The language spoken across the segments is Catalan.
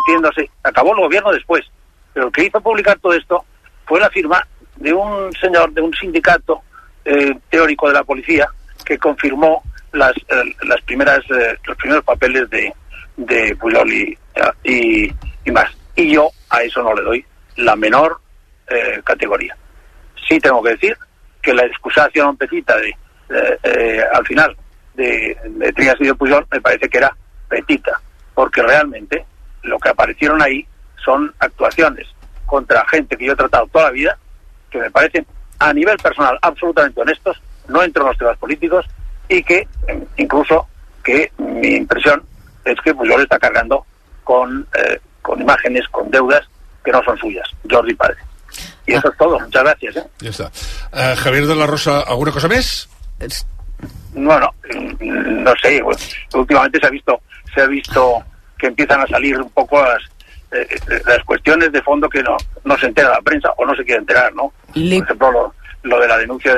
metiéndose, acabó el gobierno después, pero el que hizo publicar todo esto fue la firma de un señor, de un sindicato teórico de la policía, que confirmó los primeros papeles de Pujol y más. Y yo a eso no le doy la menor categoría. Sí tengo que decir que la excusación petita al final de Trias y de Pujol me parece que era petita, porque realmente lo que aparecieron ahí son actuaciones contra gente que yo he tratado toda la vida, que me parecen a nivel personal absolutamente honestos, no entro en los temas políticos, y que incluso que mi impresión es que Pujol está cargando con imágenes, con deudas que no son suyas, Jordi padre. Y eso es todo, muchas gracias. Ja està. Javier de la Rosa, ¿alguna cosa més? Bueno, no sé, últimamente se ha visto que empiezan a salir un poco las cuestiones de fondo que no se entera la prensa o no se quiere enterar, ¿no? Por ejemplo, lo de la denuncia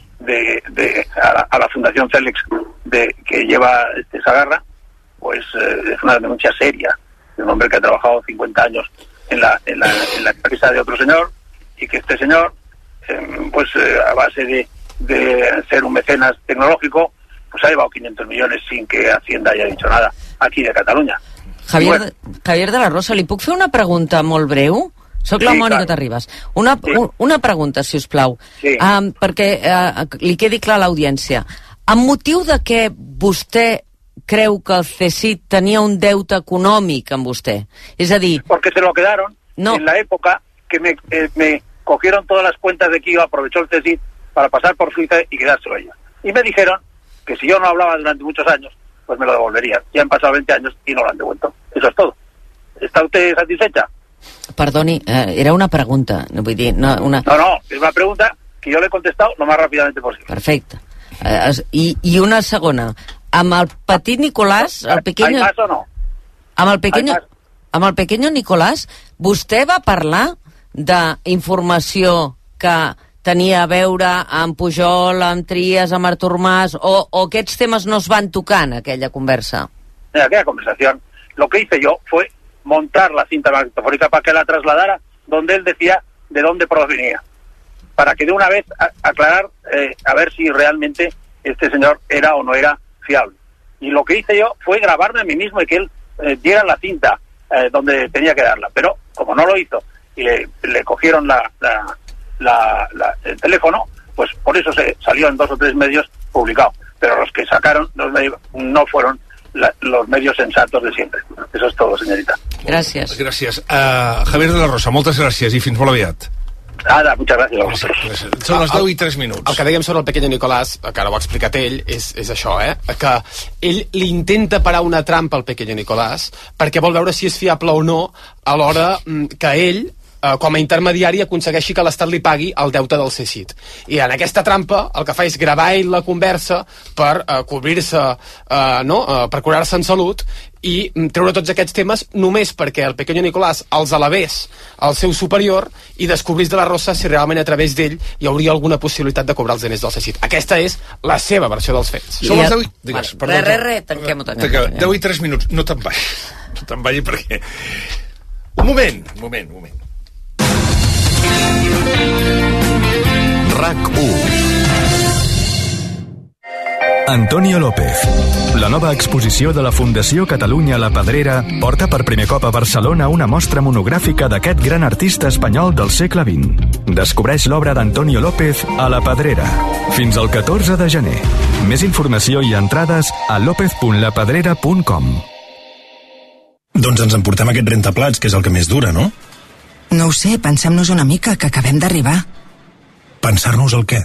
a la Fundación Celex que lleva Sagarra, pues es una denuncia seria de un hombre que ha trabajado 50 años en la empresa de otro señor, y que este señor, a base de ser un mecenas tecnológico, pues ha llevado 500 millones sin que Hacienda haya dicho nada aquí de Catalunya. Javier de la Rosa, li puc fer una pregunta molt breu? Soc la Mònica Terribas. Una pregunta, si us plau, perquè li quedi clar a l'audiència. Amb motiu de què vostè creu que el CSIC tenia un deute econòmic amb vostè? És a dir... Porque se lo quedaron en la época que me cogieron todas las cuentas de Kio, aprovechó el CSIC para pasar por Suiza y quedárselo ella. Y me dijeron que si yo no hablaba durante muchos años, pues me lo devolverían. Ya han pasado 20 años y no lo han devuelto. Eso es todo. ¿Está usted satisfecha? Perdoni, era una pregunta. Vull dir, no, és una pregunta que jo l'he contestat lo más rápidamente posible. Perfecte. I una segona. Amb el petit Nicolás... ¿Hay más o no? Amb el pequeño Nicolás, vostè va parlar d'informació que tenia a veure amb Pujol, amb Trias, amb Artur Mas, o aquests temes no es van tocar en aquella conversa? En aquella conversación, lo que hice yo fue montar la cinta magnetofónica para que la trasladara donde él decía de dónde provenía, para que de una vez aclarar a ver si realmente este señor era o no era fiable. Y lo que hice yo fue grabarme a mí mismo y que él diera la cinta donde tenía que darla, pero como no lo hizo y le cogieron el teléfono, pues por eso se salió en 2 o 3 medios publicado, pero los que sacaron los medios no fueron los medios sensatos de siempre. Eso es todo, señorita. Gràcies. Gràcies. Javier de la Rosa, moltes gràcies i fins molt aviat. Nada, muchas gracias a vosotros. Són les 10 i 3 minuts. El que dèiem sobre el pequeño Nicolás, que ara ho ha explicat ell, és això, que ell li intenta parar una trampa al pequeño Nicolás perquè vol veure si és fiable o no a l'hora que ell, com a intermediari, aconsegueixi que l'Estat li pagui el deute del CSIC. I en aquesta trampa el que fa és gravar ell la conversa per cobrir-se, per curar-se en salut i treure tots aquests temes només perquè el pequeño Nicolás els elevés al seu superior i descobrís de la Rosa si realment a través d'ell hi hauria alguna possibilitat de cobrar els diners del CSIC. Aquesta és la seva versió dels fets. Són les 10 i... Digues, perdó. Tanquem-ho. 10 i 3 minuts. No te'n vagis. No te'n vagis perquè... Un moment. RAC1. Antonio López. La nova exposició de la Fundació Catalunya La Pedrera porta per primer cop a Barcelona una mostra monogràfica d'aquest gran artista espanyol del segle XX. Descobreix l'obra d'Antonio López a La Pedrera. Fins al 14 de gener. Més informació i entrades a lopez.lapedrera.com. Doncs ens emportem aquest rentaplats, que és el que més dura, no? No ho sé, pensem-nos una mica, que acabem d'arribar. Pensar-nos el què?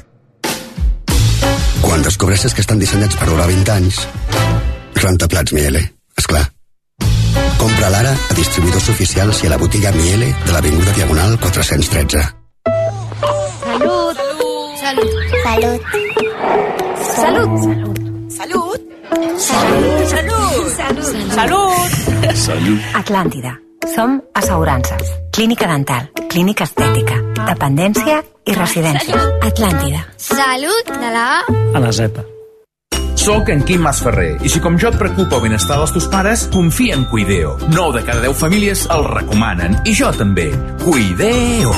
Quan descobreixes que estan dissenyats per durar 20 anys, rentaplats Miele, esclar. Compra l'ara a distribuïdors oficials i a la botiga Miele de l'Avinguda Diagonal 413. Salut! Salut! Salut! Salut! Salut! Salut! Salut! Salut! Salut! Atlàntida. Som assegurances, clínica dental, clínica estètica, dependència i residència. Atlàntida. Salut de la A. A la Z. Soc en Quim Masferrer, i si com jo et preocupa el benestar dels teus pares, confia en Cuideo. 9 de cada 10 famílies el recomanen, i jo també. Cuideo.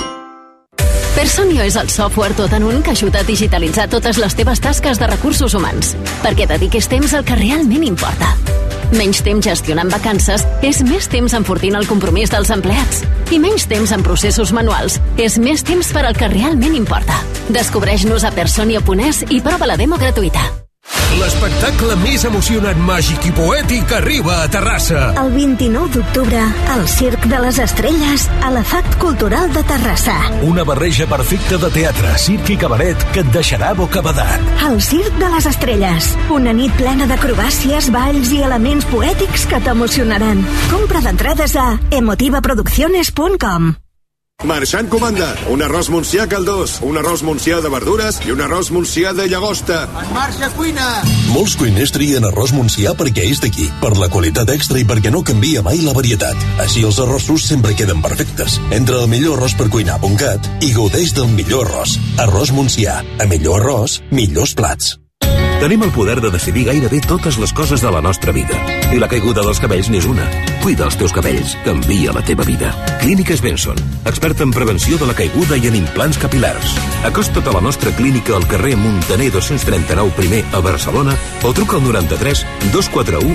Personio és el software tot en un que ajuda a digitalitzar totes les teves tasques de recursos humans, perquè dediquis temps al que realment importa. Menys temps gestionant vacances és més temps enfortint el compromís dels empleats. I menys temps en processos manuals és més temps per al que realment importa. Descobreix-nos a personio.es i prova la demo gratuïta. L'espectacle més emocionant, màgic i poètic arriba a Terrassa. El 29 d'octubre, al Circ de les Estrelles, a la FACT Cultural de Terrassa. Una barreja perfecta de teatre, circ i cabaret que et deixarà bocabadat. El Circ de les Estrelles. Una nit plena d'acrobàcies, balls i elements poètics que t'emocionaran. Compra d'entrades a emotivaproducciones.com. Marxant comanda, un arròs montsià caldós, un arròs montsià de verdures i un arròs montsià de llagosta. En marxa, cuina! Molts cuiners trien arròs montsià perquè és d'aquí, per la qualitat extra i perquè no canvia mai la varietat. Així els arrossos sempre queden perfectes. Entra al millorarròspercuinar.cat i gaudeix del millor arròs. Arròs montsià. A millor arròs, millors plats. Tenim el poder de decidir gairebé totes les coses de la nostra vida. I la caiguda dels cabells n'és una. Cuida els teus cabells. Canvia la teva vida. Clíniques Benson, experta en prevenció de la caiguda i en implants capilars. Acosta't a la nostra clínica al carrer Muntaner 239 primer a Barcelona o truca al 93 241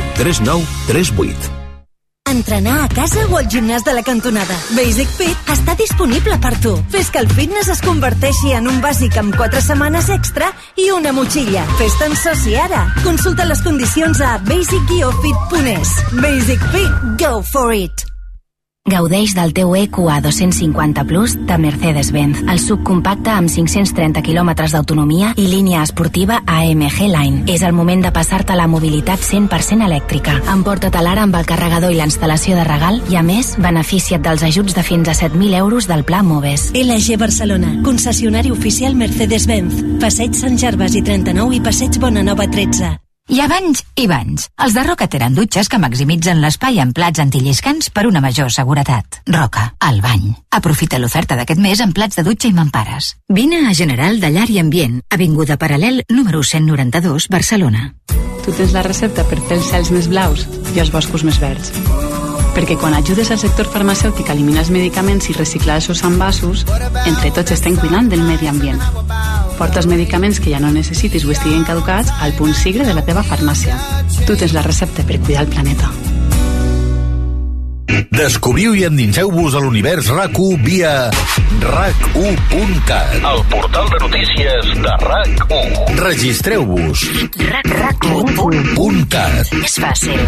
3938. Entrenar a casa o al gimnàs de la cantonada. Basic Fit està disponible per tu. Fes que el fitness es converteixi en un bàsic amb 4 setmanes extra i una motxilla. Fes-te'n soci ara. Consulta les condicions a basic-fit.es. Basic Fit, go for it! Gaudeix del teu EQA 250 Plus de Mercedes-Benz, el subcompacte amb 530 km d'autonomia i línia esportiva AMG Line. És el moment de passar-te a la mobilitat 100% elèctrica. Emporta-te l'ara amb el carregador i la instal·lació de regal i, a més, beneficia't dels ajuts de fins a 7.000 euros del Pla Moves. LG Barcelona, concessionari oficial Mercedes-Benz. Passeig Sant Gervasi i 39 i Passeig Bonanova 13. Hi ha banys i banys. Els de Roca tenen dutxes que maximitzen l'espai amb plats antilliscants per una major seguretat. Roca, el bany. Aprofita l'oferta d'aquest mes amb plats de dutxa i mampares. Vine a General de Llar i Ambient, avinguda Paral·lel, número 192, Barcelona. Tu tens la recepta per fer els cels més blaus i els boscos més verds. Perquè quan ajudes al sector farmacèutic a eliminar els medicaments i reciclar els seus envasos, entre tots estem cuidant del medi ambient. Porta els medicaments que ja no necessitis o estiguen caducats al punt sigre de la teva farmàcia. Tu tens la recepta per cuidar el planeta. Descobriu i endinseu-vos a l'univers RAC1 via RAC1.cat, el portal de notícies de RAC1. Registreu-vos. RAC1.cat. És fàcil.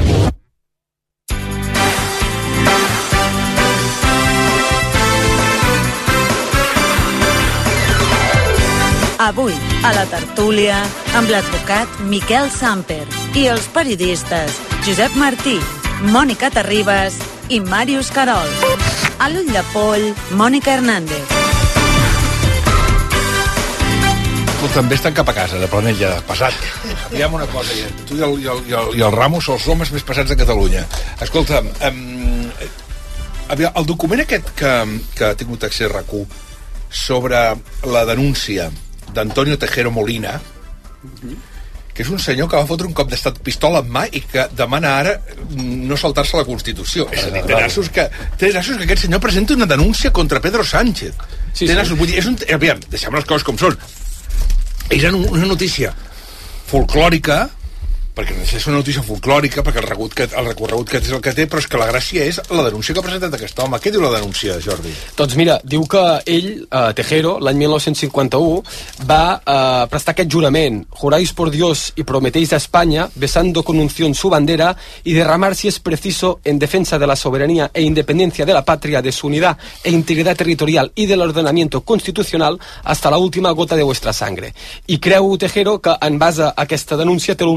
Avui, a la tertúlia, amb l'advocat Miquel Samper i els periodistes Josep Martí, Mònica Terribas i Màrius Carol. A l'ull de poll, Mònica Hernández. Tu també estan cap a casa, de Planell ja passat. Diguem una cosa, tu i el Ramos són els homes més passats de Catalunya. Escolta, el document aquest que ha tingut accés RAC1 sobre la denúncia d'Antonio Tejero Molina, que és un senyor que va fotre un cop d'estat pistola en mà i que demana ara no saltar-se la Constitució. És a dir, té nassos que aquest senyor presenta una denúncia contra Pedro Sánchez. Sí, té nassos, vull dir, aviam, deixem les coses com són. És una notícia folclòrica, perquè no és una notícia folclòrica, perquè el recorregut que és el que té, però és que la gràcia és la denúncia que ha presentat aquest home. Què diu la denúncia, Jordi? Doncs mira, diu que ell, Tejero, l'any 1951, va prestar aquest jurament: juráis por Dios y prometéis a España, besando con unción su bandera, y derramar si es preciso en defensa de la soberanía e independencia de la patria, de su unidad e integridad territorial y del ordenamiento constitucional hasta la última gota de vuestra sangre. I creu Tejero que, en base a aquesta denúncia, té l'obligació de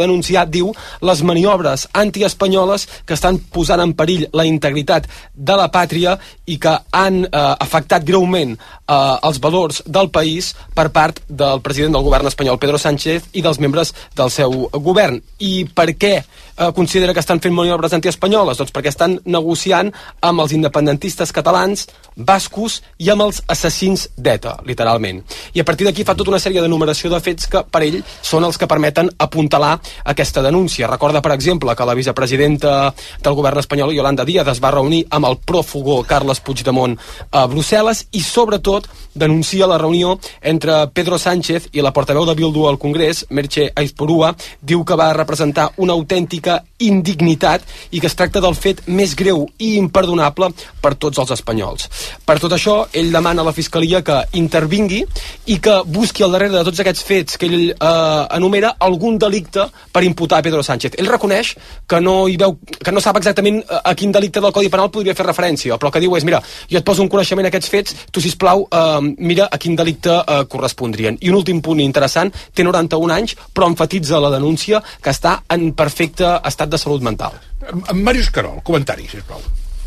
denunciar, diu, les maniobres antiespanyoles que estan posant en perill la integritat de la pàtria i que han afectat greument els valors del país per part del president del govern espanyol, Pedro Sánchez, i dels membres del seu govern. I per què considera que estan fent maniobres antiespanyoles? Doncs perquè estan negociant amb els independentistes catalans, bascos i amb els assassins d'ETA, literalment. I a partir d'aquí fa tota una sèrie d'enumeració de fets que per ell són els que permeten apuntalar aquesta denúncia. Recorda, per exemple, que la vicepresidenta del govern espanyol, Yolanda Díaz, es va reunir amb el prófugo Carles Puigdemont a Brussel·les i, sobretot, denuncia la reunió entre Pedro Sánchez i la portaveu de Bildu al Congrés, Merche Aizpurua, diu que va representar una autèntica indignitat i que es tracta del fet més greu i imperdonable per tots els espanyols. Per tot això, ell demana a la Fiscalia que intervingui i que busqui al darrere de tots aquests fets que ell enumera algun delicte per imputar a Pedro Sánchez. Ell reconeix que no sap exactament a quin delicte del Codi Penal podria fer referència, però el que diu és, mira, jo et poso un coneixement a aquests fets, tu, sisplau, mira a quin delicte correspondrien. I un últim punt interessant, té 91 anys, però enfatitza la denúncia que està en perfecte estat de salut mental. Màrius Carol, comentari, sisplau.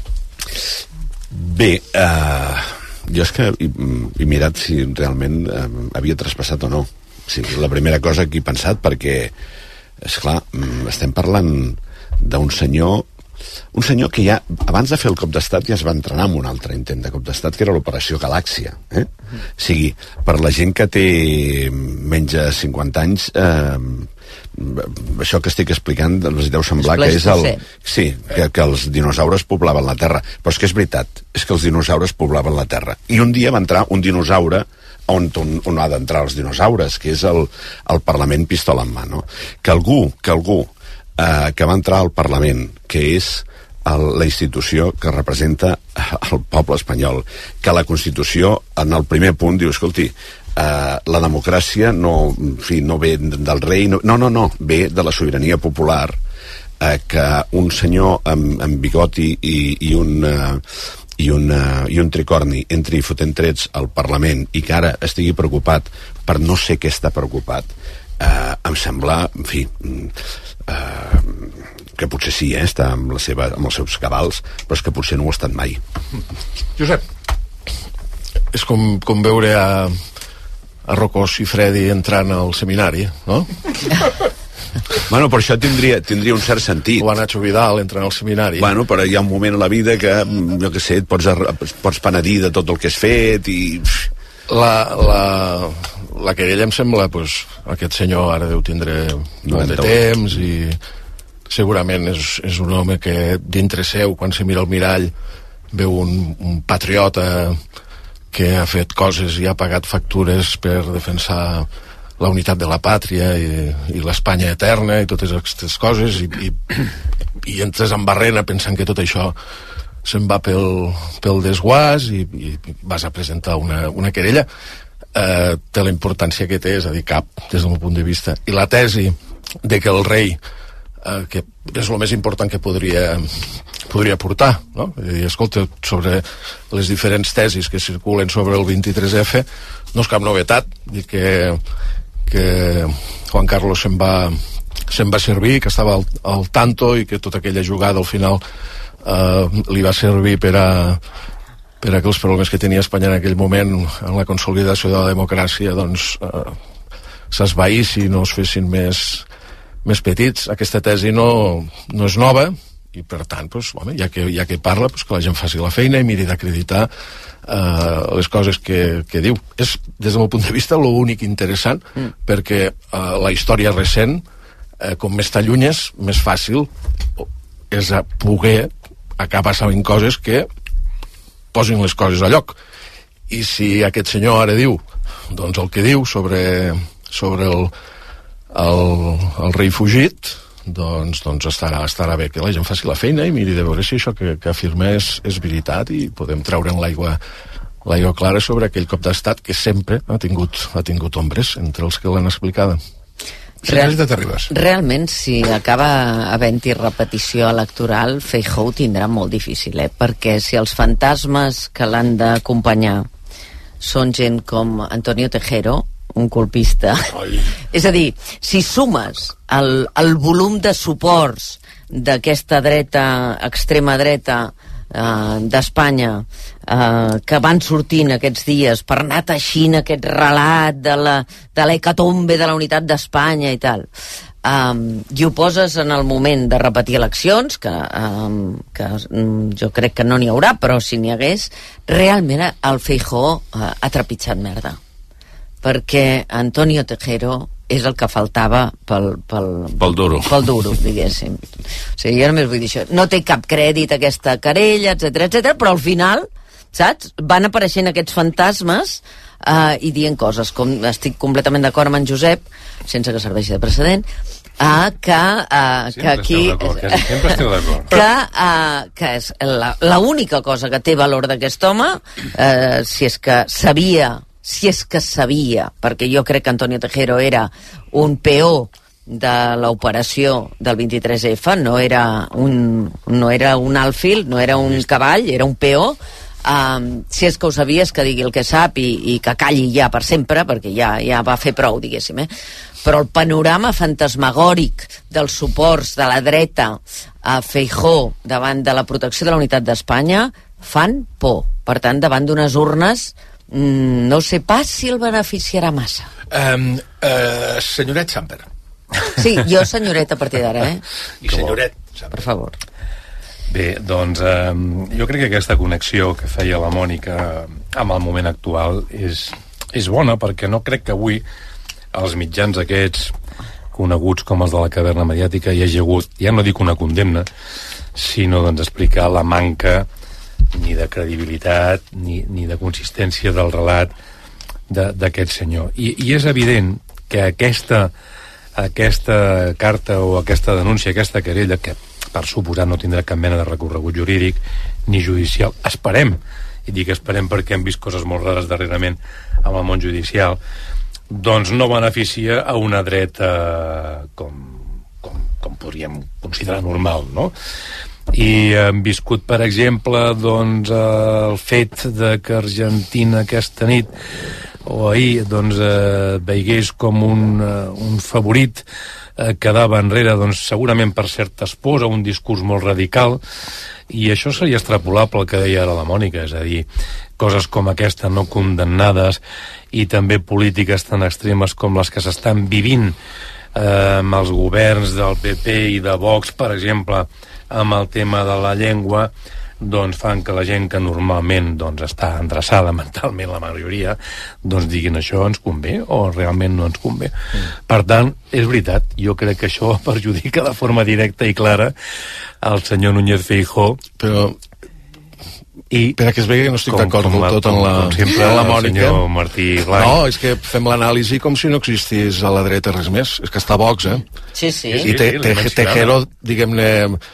Bé, jo és que he mirat si realment havia traspassat o no. Sí, la primera cosa que he pensat, perquè, esclar, estem parlant d'un senyor que ja, abans de fer el cop d'estat, ja es va entrenar en un altre intent de cop d'estat, que era l'Operació Galàxia. O sigui, per la gent que té menys de 50 anys, això que estic explicant els deu semblar que és el... Sí, que els dinosaures poblaven la Terra. Però és que és veritat, és que els dinosaures poblaven la Terra. I un dia va entrar un dinosaure on ha d'entrar els dinosaures, que és el Parlament pistola en mà, no? Que algú que va entrar al Parlament, que és la institució que representa el poble espanyol, que la Constitució, en el primer punt, diu, escolti, la democràcia no ve del rei, no, ve de la sobirania popular, que un senyor amb bigoti i un tricorni entri fotent trets al Parlament i que ara estigui preocupat per no sé què està preocupat, em sembla, en fi, que potser sí, està amb els seus cabals, però és que potser no ho ha estat mai. Josep. És com veure a Rocco Siffredi entrant al seminari, no? Bueno, però això tindria un cert sentit. O a Nacho Vidal entrant al seminari. Bueno, però hi ha un moment a la vida que, jo què sé, et pots penedir de tot el que has fet i... La querella em sembla, doncs, aquest senyor ara deu tindre molt de temps i segurament és un home que dintre seu, quan se mira al mirall, veu un patriota que ha fet coses i ha pagat factures per defensar la unitat de la pàtria i l'Espanya eterna i totes aquestes coses i entres en barrena pensant que tot això se'n va pel desguàs i vas a presentar una querella. Té la importància que té, és a dir, cap, des del meu punt de vista. I la tesi de que el rei, que és el més important que podria portar, no? I, escolta, sobre les diferents tesis que circulen sobre el 23F, no és cap novetat, dir que Juan Carlos se'n va servir, que estava al tanto i que tota aquella jugada al final li va servir per a que els problemes que tenia Espanya en aquell moment en la consolidació de la democràcia doncs s'esvaïssin, no es fessin més petits. Aquesta tesi no és nova i per tant, doncs, home, ja que parla, doncs, que la gent faci la feina i miri d'acreditar les coses que diu. És, des del meu punt de vista, l'únic interessant perquè la història recent, com més t'allunyes, més fàcil és poder acabar sabent coses que posin les coses a lloc. I si aquest senyor ara diu doncs el que diu sobre el rei fugit, doncs estarà bé que la gent faci la feina i miri de veure si això que afirma és veritat i podem treure en l'aigua clara sobre aquell cop d'estat que sempre ha tingut ombres entre els que l'han explicada. Realment, si acaba havent-hi repetició electoral, Feijóo ho tindrà molt difícil, perquè si els fantasmes que l'han d'acompanyar són gent com Antonio Tejero, un colpista. És a dir, si sumes el volum de suports d'aquesta dreta, extrema dreta d'Espanya, que van sortint aquests dies per anar teixint aquest relat de l'hecatombe de la unitat d'Espanya i tal, i ho poses en el moment de repetir eleccions, que jo crec que no n'hi haurà, però si n'hi hagués, realment el Feijóo ha trepitjat merda, perquè Antonio Tejero és el que faltava pel duro, diguéssim. O sigui, jo només vull dir això. No té cap crèdit aquesta querella, etc, però al final, saps? Van apareixent aquests fantasmes i dient coses, com estic completament d'acord amb en Josep, sense que serveixi de precedent, que aquí... Sempre esteu d'acord. Que és l'única cosa que té valor d'aquest home, si és que sabia, perquè jo crec que Antonio Tejero era un peó de l'operació del 23F, no era un alfil, no era un cavall, era un peó. Si és que ho sabia, és que digui el que sap i que calli ja per sempre, perquè ja va fer prou, diguéssim, però el panorama fantasmagòric dels suports de la dreta a Feijóo davant de la protecció de la unitat d'Espanya fan por. Per tant, davant d'unes urnes no sé pas si el beneficiarà massa. Senyoret Samper. Sí, jo senyoret a partir d'ara, I senyoret Samper. Per favor. Bé, doncs jo crec que aquesta connexió que feia la Mònica amb el moment actual és bona, perquè no crec que avui els mitjans aquests coneguts com els de la caverna mediàtica hi hagi hagut, ja no dic una condemna, sinó doncs explicar la manca ni de credibilitat ni de consistència del relat d'aquest senyor. I és evident que aquesta carta o aquesta denúncia, aquesta querella, que per suposar no tindrà cap mena de recorregut jurídic ni judicial, esperem, i dic esperem perquè hem vist coses molt rares darrerament amb el món judicial, doncs no beneficia a una dreta com podríem considerar normal, no? I hem viscut, per exemple, doncs, el fet de que Argentina aquesta nit o ahir doncs, veigués com un favorit quedava enrere, doncs, segurament per certes pors o un discurs molt radical, i això seria extrapolable al que deia ara la Mònica, és a dir, coses com aquesta no condemnades i també polítiques tan extremes com les que s'estan vivint amb els governs del PP i de Vox, per exemple, amb el tema de la llengua, doncs fan que la gent que normalment doncs, està endreçada mentalment, la majoria, doncs diguin això ens convé o realment no ens convé. Per tant, és veritat, jo crec que això perjudica de forma directa i clara al senyor Núñez Feijóo, però perquè es vegi que no estic d'acord del tot en la Mònica. Martí Blanc. No, és que fem l'anàlisi com si no existís a la dreta res més. És que està Vox, Sí, sí. I Tejero, diguem-ne,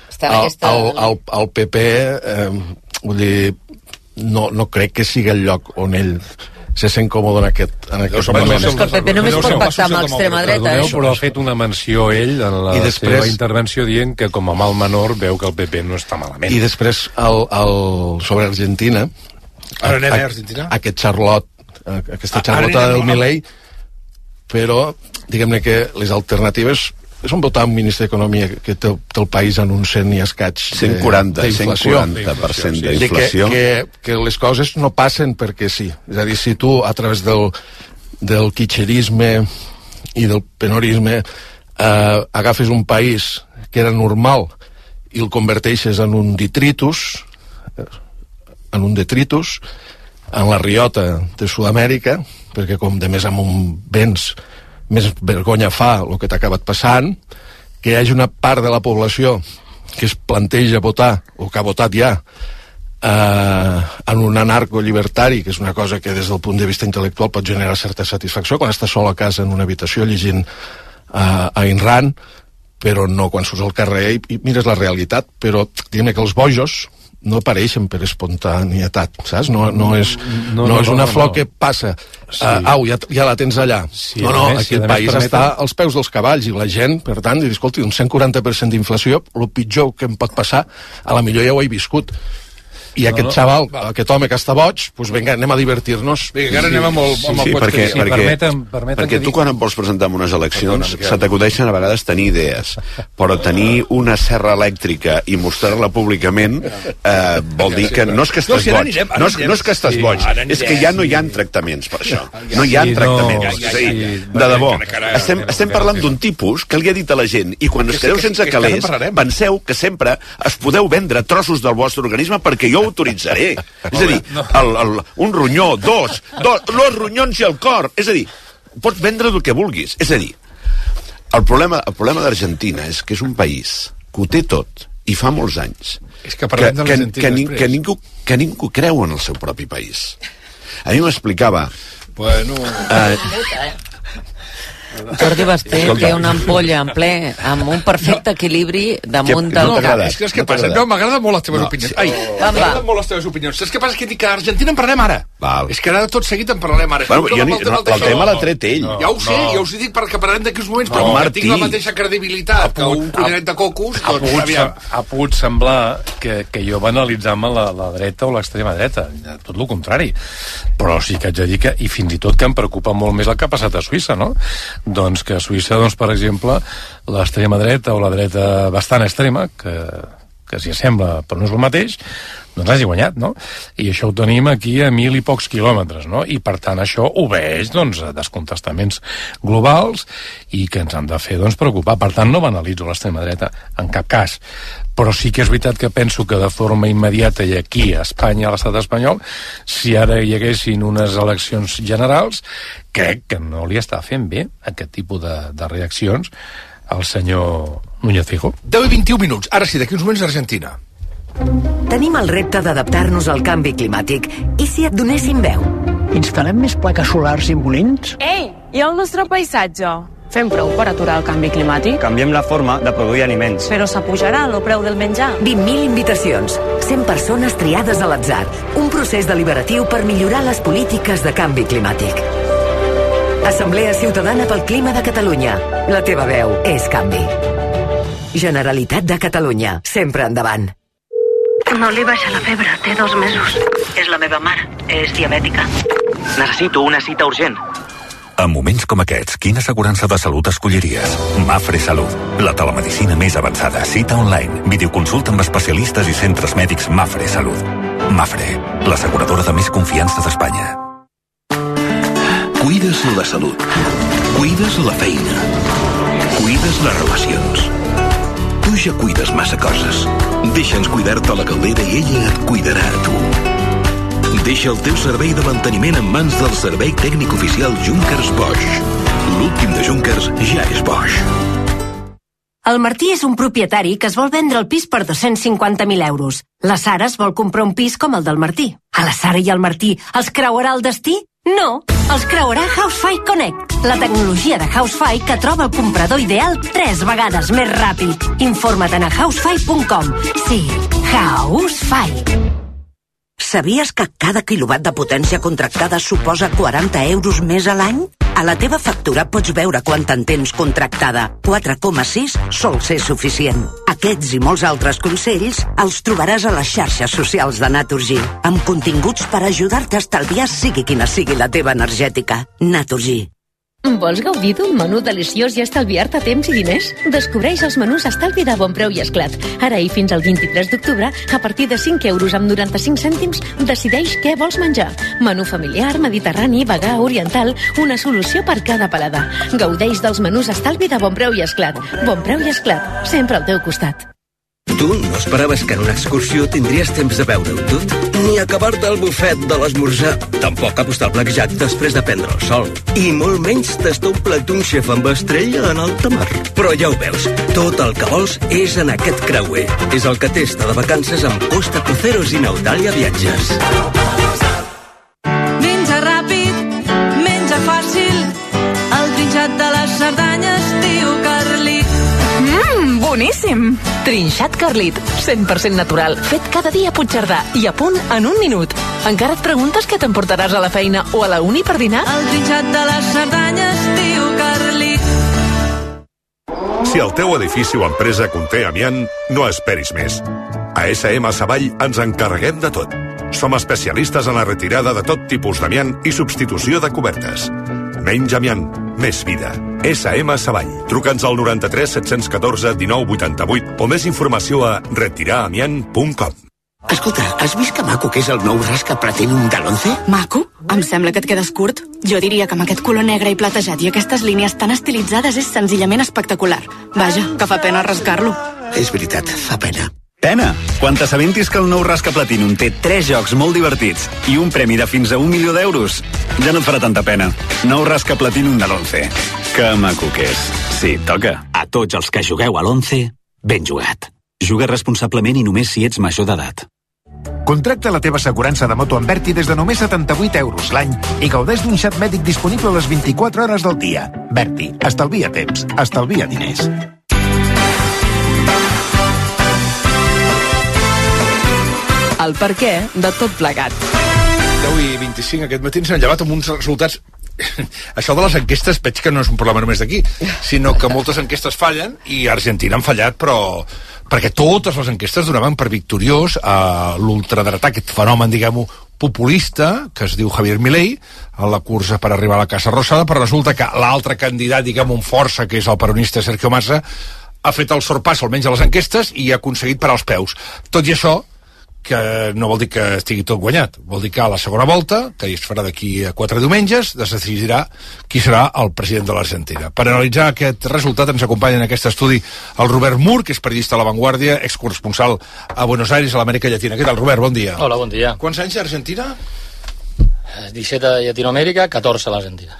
al PP, vull dir, no crec que sigui el lloc on ell se sent còmode en aquest moment. És que el PP només pot pactar amb l'extrema dreta. Però ha fet una menció ell en la seva intervenció dient que com a mal menor veu que el PP no està malament. I després sobre Argentina, aquest xarlot, aquesta xarlota del Milei, però diguem-ne que les alternatives són votar un ministre d'Economia que té el país en un 100 i escaig 140% d'inflació. Que les coses no passen perquè sí. És a dir, si tu a través del kitscherisme i del penorisme agafes un país que era normal i el converteixes en un detritus, en la riota de Sud-amèrica, perquè com de més amb un vents més vergonya fa el que t'ha acabat passant, que hi hagi una part de la població que es planteja votar, o que ha votat ja, en un anarco-llibertari, que és una cosa que des del punt de vista intel·lectual pot generar certa satisfacció quan estàs sol a casa en una habitació llegint a Ayn Rand, però no quan surts al carrer i mires la realitat. Però diguem que els bojos no apareixen per espontanietat, saps? No és una flor que passa, ja la tens allà. Aquest país està als peus dels cavalls i la gent, per tant, diu, escolti, un 140% d'inflació, el pitjor que em pot passar, a la millor ja ho he viscut. I aquest xaval, aquest home que està boig, doncs vinga, anem a divertir-nos. Vinga, ara anem amb el perquè tu quan et vols presentar en unes eleccions se t'acudeixen a vegades tenir idees, però tenir una serra elèctrica i mostrar-la públicament vol dir que no és que estàs boig, no és que estàs boig, és que ja no hi ha tractaments per això. No hi ha tractaments. De debò. Estem parlant d'un tipus que li ha dit a la gent i quan es quedeu sense calés penseu que sempre es podeu vendre trossos del vostre organisme perquè jo ho autoritzaré. És a dir, un ronyó, dos ronyons i el cor. És a dir, pots vendre el que vulguis. És a dir, el problema d'Argentina és que és un país que ho té tot i fa molts anys que ningú creu en el seu propi país. A mi m'explicava Jordi Basté té una ampolla en ple amb un perfecte equilibri damunt del cap. És que passa? No, m'agraden molt les teves opinions. M'agraden molt les teves opinions. Saps què passa? Que dic que a Argentina en parlem ara. És que ara tot seguit en parlem ara. El tema l'ha tret ell. Ja ho sé, ja us he dit perquè parlarem d'aquí uns moments, però que tinc la mateixa credibilitat que un colleret de cocos, doncs ha pogut semblar que jo banalitzava la dreta o l'extrema dreta. Tot el contrari. Però sí que haig de dir que, i fins i tot que em preocupa molt més el que ha passat a Suïssa, no? Doncs que a Suïssa, per exemple, l'extrema dreta o la dreta bastant extrema, que s'hi assembla però no és el mateix, doncs hagi guanyat, no? I això ho tenim aquí a 1.000 i pocs quilòmetres, no? I per tant això obeeix, a descontestaments globals i que ens han de fer, preocupar. Per tant, no banalitzo l'extrema dreta en cap cas. Però sí que és veritat que penso que de forma immediata i aquí a Espanya, a l'estat espanyol, si ara hi haguessin unes eleccions generals, crec que no li està fent bé aquest tipus de reaccions al senyor Núñez Fijo. 10 i 21 minuts. Ara sí, d'aquí uns moments Argentina. Tenim el repte d'adaptar-nos al canvi climàtic. I si et donéssim veu? Instal·lem més plaques solars i molins? Ei, i el nostre paisatge? Fem prou per aturar el canvi climàtic? Canviem la forma de produir aliments. Però s'apujarà el preu del menjar. 20.000 invitacions, 100 persones triades a l'atzar. Un procés deliberatiu per millorar les polítiques de canvi climàtic. Assemblea Ciutadana pel Clima de Catalunya. La teva veu és canvi. Generalitat de Catalunya. Sempre endavant. No li baixa la febre, té 2 mesos. És la meva mare, és diabètica. Necessito una cita urgent. En moments com aquests, quina assegurança de salut escolliries? Mafre Salut. La telemedicina més avançada. Cita online, videoconsulta amb especialistes i centres mèdics Mafre Salut. Mafre, l'asseguradora de més confiança d'Espanya. Cuides la salut. Cuides la feina. Cuides les relacions. Tu ja cuides massa coses. Deixa'ns cuidar-te la caldera i ella et cuidarà a tu. Deixa el teu servei de manteniment en mans del servei tècnic oficial Junkers Bosch. L'últim de Junkers ja és Bosch. El Martí és un propietari que es vol vendre el pis per 250.000 euros. La Sara es vol comprar un pis com el del Martí. A la Sara i al Martí els creuarà el destí? No, els creuarà Housefy Connect, la tecnologia de Housefy que troba el comprador ideal 3 vegades més ràpid. Informa't a housefy.com. Sí, Housefy. Sabies que cada quilowatt de potència contractada suposa 40 euros més a l'any? A la teva factura pots veure quant en tens contractada. 4,6 sol ser suficient. Aquests i molts altres consells els trobaràs a les xarxes socials de Naturgy, amb continguts per ajudar-te a estalviar sigui quina sigui la teva energètica. Naturgy. Vols gaudir d'un menú deliciós i estalviar-te temps i diners? Descobreix els menús estalvi de Bonpreu i Esclat. Ara i fins al 23 d'octubre, a partir de 5 euros amb 95 cèntims, decideix què vols menjar. Menú familiar, mediterrani, vegà, oriental, una solució per cada paladar. Gaudeix dels menús estalvi de Bonpreu i Esclat. Bonpreu i Esclat, sempre al teu costat. Tu no esperaves que en una excursió tindries temps de veure-ho tot? Ni acabar-te el bufet de l'esmorzar. Tampoc apostar al blackjack després de prendre el sol. I molt menys tastar un plat d'un xef amb estrella en alta mar. Però ja ho veus, tot el que vols és en aquest creuer. És el que testa de vacances amb Costa Cruceros i Nautalia Viatges. Menja ràpid, menja fàcil, el trinxat de les Cerdanyes, tio Carlit. Boníssim! Trinxat Carlit, 100% natural, fet cada dia a Puigcerdà i a punt en un minut. Encara et preguntes què t'emportaràs a la feina o a la uni per dinar? El trinxat de les Cerdanyes, tio Carlit. Si el teu edifici o empresa conté amiant, no esperis més. A SM Savall ens encarreguem de tot. Som especialistes en la retirada de tot tipus d'amiant i substitució de cobertes. Menys amiant, més vida. SM Savall. Truca'ns al 93 714 19 88 o més informació a retiraramiant.com. Escolta, has vist que maco que és el nou Rasca Platinum de l'11? Maco? Em sembla que et quedes curt. Jo diria que amb aquest color negre i platejat i aquestes línies tan estilitzades és senzillament espectacular. Vaja, que fa pena rascar-lo. És veritat, fa pena. Pena! Quan t'assabentis que el nou Rasca Platinum té 3 jocs molt divertits i un premi de fins a 1 milió d'euros, ja no et farà tanta pena. Nou Rasca Platinum de l'11. Que maco que és. Sí, toca. A tots els que jugueu a l'11, ben jugat. Juga responsablement i només si ets major d'edat. Contracta la teva assegurança de moto amb Berti des de només 78 euros l'any i gaudeix d'un xat mèdic disponible a les 24 hores del dia. Berti, estalvia temps, estalvia diners. El perquè de tot plegat. 10 i 25 aquest matí ens hem llevat amb uns resultats. Això de les enquestes veig que no és un problema només d'aquí, sinó que moltes enquestes fallen i a Argentina han fallat, però perquè totes les enquestes donaven per victoriós a l'ultradretà, aquest fenomen, diguem-ho, populista, que es diu Javier Milei, a la cursa per arribar a la Casa Rosada, però resulta que l'altre candidat, diguem-ho, amb força, que és el peronista Sergio Massa, ha fet el sorpàs, almenys a les enquestes, i ha aconseguit parar els peus. Tot i això, que no vol dir que estigui tot guanyat, vol dir que a la segona volta, que es farà d'aquí a 4 diumenges, es decidirà qui serà el president de l'Argentina. Per analitzar aquest resultat ens acompanya en aquest estudi el Robert Mur, que és periodista a La Vanguardia, excorresponsal a Buenos Aires, a l'Amèrica Llatina. Què tal, Robert? Bon dia. Hola, bon dia. Quants anys a Argentina? 17 a Llatinoamèrica, 14 a l'Argentina.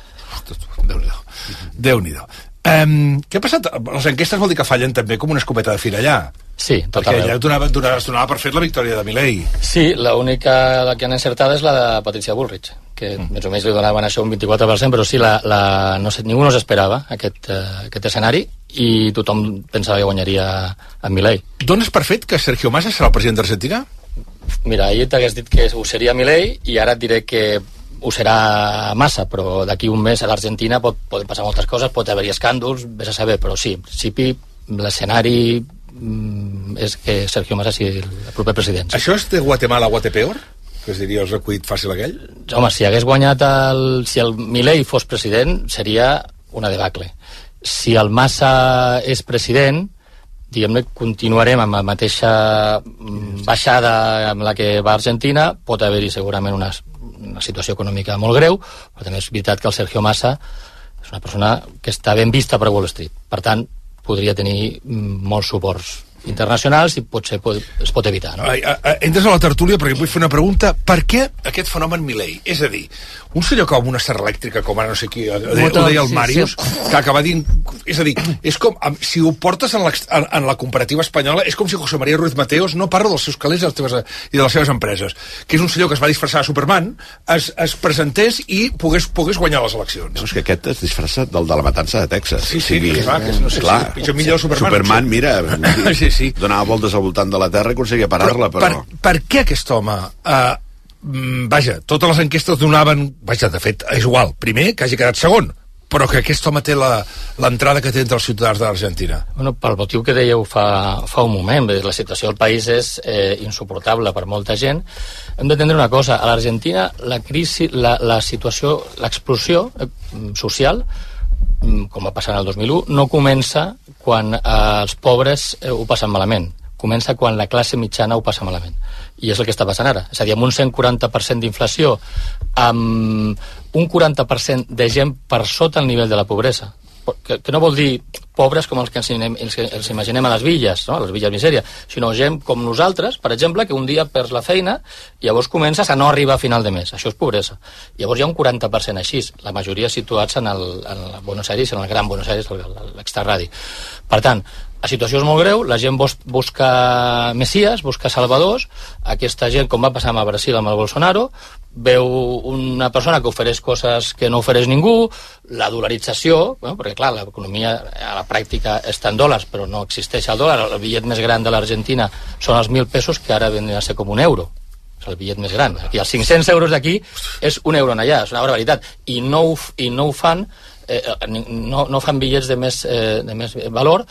Déu-n'hi-do. Què ha passat? Les enquestes vol dir que fallen també com una escopeta de fil allà. Sí, totalment. Perquè allà es donava per fet la victòria de Milei. Sí, l'única que han encertat és la de Patricia Bullrich, que més o menys li donaven això un 24%, però sí, ningú no s'esperava aquest escenari i tothom pensava que guanyaria en Milei. Dones per fet que Sergio Massa serà el president d'Argentina? Mira, ahir t'hagués dit que ho seria Milei i ara et diré que ho serà Massa, però d'aquí un mes a l'Argentina poden passar moltes coses, pot haver-hi escàndols, vés a saber, però sí, en principi l'escenari és que Sergio Massa sigui el proper president. Sí. Això és de Guatemala a Guatepeor? Que es diria el recuit fàcil aquell? Home, si hagués guanyat si el Milei fos president, seria una debacle. Si el Massa és president, diguem-ne, continuarem amb la mateixa baixada amb la que va a Argentina, pot haver-hi segurament una situació econòmica molt greu, però també és veritat que el Sergio Massa és una persona que està ben vista per Wall Street. Per tant, podria tenir molts suports internacionals i potser es pot evitar, no? Entres a la tertúlia perquè vull fer una pregunta. Per què aquest fenomen Milei? És a dir, un senyor que amb una serra elèctrica, com ara no sé qui, ho deia el Màrius, que acaba dient... És a dir, és com, si ho portes en la comparativa espanyola, és com si José María Ruiz Mateos, no parlo dels seus calés i de les seves empreses, que és un senyor que es va disfressar de Superman, es presentés i pogués guanyar les eleccions. No, és que aquest es disfressa del de la matança de Texas. Sí, que va, que no sé si pitjor millor Superman. Superman, mira... Sí. Donava voltes al voltant de la Terra i aconseguia parar-la, però... Per què aquest home... vaja, totes les enquestes donaven... Vaja, de fet, és igual. Primer, que hagi quedat segon, però que aquest home té l'entrada que té entre els ciutadans de l'Argentina. Bueno, pel motiu que dèieu fa un moment, la situació del país és insuportable per molta gent. Hem d'entendre una cosa, a l'Argentina la crisi, la situació, l'explosió social, com va passar en el 2001, no comença quan els pobres ho passen malament. Comença quan la classe mitjana ho passa malament. I és el que està passant ara. És a dir, amb un 140% d'inflació, amb un 40% de gent per sota el nivell de la pobresa, que no vol dir pobres com els que ens imaginem a les villes, no? A les villes misèria, sinó gent com nosaltres, per exemple, que un dia perds la feina i llavors comences a no arribar a final de mes. Això és pobresa. Llavors hi ha un 40% així, la majoria situats en el Buenos Aires, en el Gran Buenos Aires, l'extraradi. Per tant, la situació és molt greu, la gent busca messies, busca salvadors, aquesta gent, com va passar amb el Brasil amb el Bolsonaro, veu una persona que ofereix coses que no ofereix ningú, la dolarització, perquè clar, l'economia a la pràctica està en dòlars, però no existeix el dòlar, el bitllet més gran de l'Argentina són els 1.000 pesos, que ara venen a ser com un euro, és el bitllet més gran. Aquí els 500 euros d'aquí és un euro en allà, és una barbaritat, i no ho fan, no fan bitllets de més valor,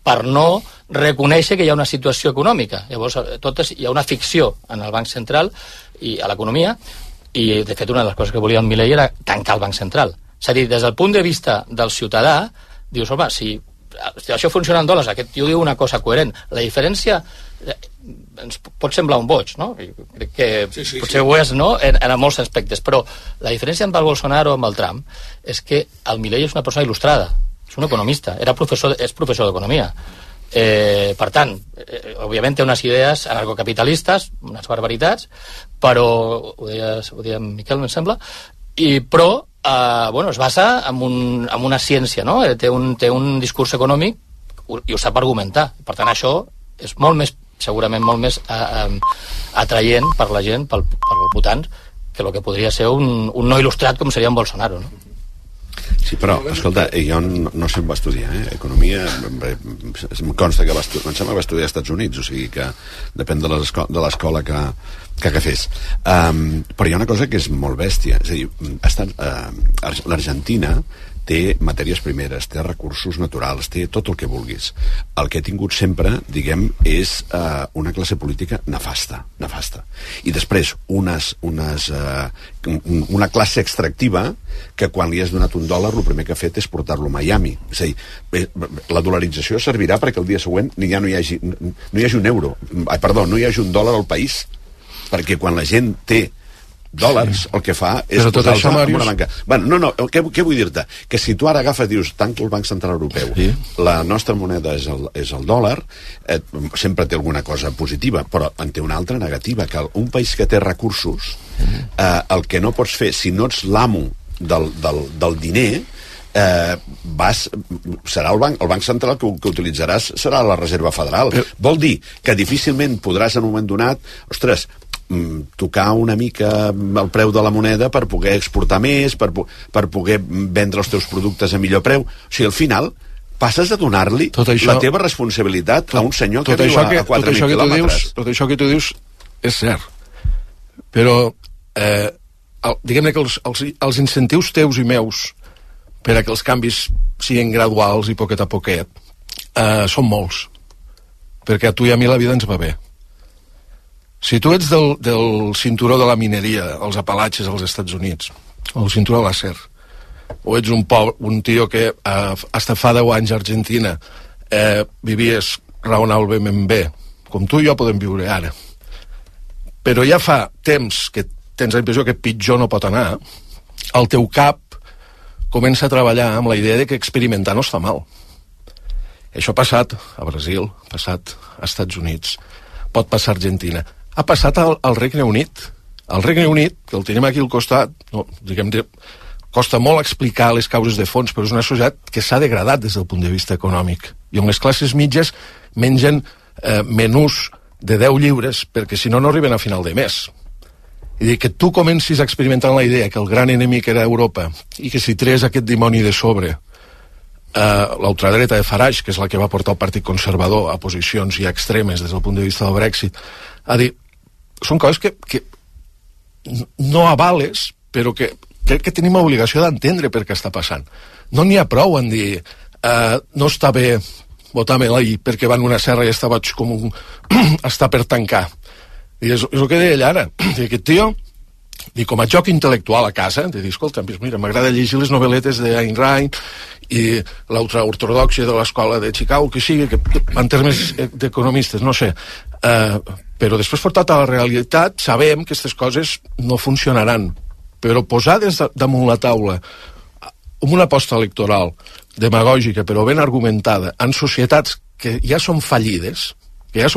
per no reconèixer que hi ha una situació econòmica. Llavors, hi ha una ficció en el Banc Central i a l'economia, i de fet una de les coses que volia el Milei era tancar el Banc Central. És a dir, des del punt de vista del ciutadà, dius, home, si això funciona en dòlars, aquest tio diu una cosa coherent. La diferència ens pot semblar un boig, no? Crec que potser ho és, no?, en molts aspectes, però la diferència amb el Bolsonaro o amb el Trump és que el Milei és una persona il·lustrada, és un economista, és professor d'economia. Per tant, òbviament té unes idees anarcocapitalistes, unes barbaritats, però ho deia Miquel, em sembla, però es basa en una ciència, no? Té un discurs econòmic i ho sap argumentar. Per tant, això és segurament molt més atraient per la gent, pel votant, que el que podria ser un no il·lustrat com seria en Bolsonaro, no? Sí, però, escolta, jo no sé on va estudiar, economia, em consta que em sembla que va estudiar als Estats Units, o sigui que depèn de l'escola que fes. Però hi ha una cosa que és molt bèstia, és a dir, l'Argentina té matèries primeres, té recursos naturals, té tot el que vulguis. El que ha tingut sempre, diguem, és una classe política nefasta. I després una classe extractiva que quan li has donat $1, el primer que ha fet és portar-lo a Miami. És a dir, la dolarització servirà perquè el dia següent no hi hagi un euro, no hi hagi $1 al país, perquè quan la gent té dòlars, el que fa és posar-se en una banca. Bueno, què vull dir-te? Que si tu ara agafes, dius, tanco el Banc Central Europeu, la nostra moneda és el dòlar, sempre té alguna cosa positiva, però en té una altra negativa, que un país que té recursos, el que no pots fer, si no ets l'amo del diner, serà el Banc Central que utilitzaràs serà la Reserva Federal. Vol dir que difícilment podràs en un moment donat, ostres, tocar una mica el preu de la moneda per poder exportar més, per poder vendre els teus productes a millor preu. O sigui, al final passes a donar-li la teva responsabilitat a un senyor que viu a 4.000 quilòmetres. Tot això que tu dius és cert, però diguem-ne que els incentius teus i meus per a que els canvis siguin graduals i poquet a poquet són molts, perquè a tu i a mi la vida ens va bé. Si tu ets del cinturó de la mineria, als Apalatxes, als Estats Units, o el cinturó de l'acer, o ets un tio que hasta fa 10 anys a Argentina vivies raonablement bé, com tu i jo podem viure ara, però ja fa temps que tens la impressió que pitjor no pot anar, el teu cap comença a treballar amb la idea de que experimentar no es fa mal. Això ha passat a Brasil, ha passat als Estats Units, pot passar a Argentina. Ha passat al Regne Unit. El Regne Unit, que el tenim aquí al costat, costa molt explicar les causes de fons, però és una societat que s'ha degradat des del punt de vista econòmic, i on les classes mitges mengen menús de 10 lliures perquè si no arriben a final de mes. I dir que tu comencis a experimentar la idea que el gran enemic era Europa i que si treus aquest dimoni de sobre l'ultradreta de Farage, que és la que va portar el Partit Conservador a posicions ja extremes des del punt de vista del Brexit, a dir, són coses que no avales, però que crec que tenim obligació d'entendre per què està passant. No n'hi ha prou en dir no està bé votar-me l'ahir perquè va en una serra i està està per tancar. I és el que deia ell ara. Aquest tio, com a joc intel·lectual a casa, de dir, escolta, mira, m'agrada llegir les novel·letes d'Ayn Rand i l'ultraortodòxia de l'escola de Chicago, que sigui, en termes d'economistes, no sé, però després portat a la realitat sabem que aquestes coses no funcionaran, però posar damunt la taula una aposta electoral demagògica però ben argumentada en societats que ja són fallides, que és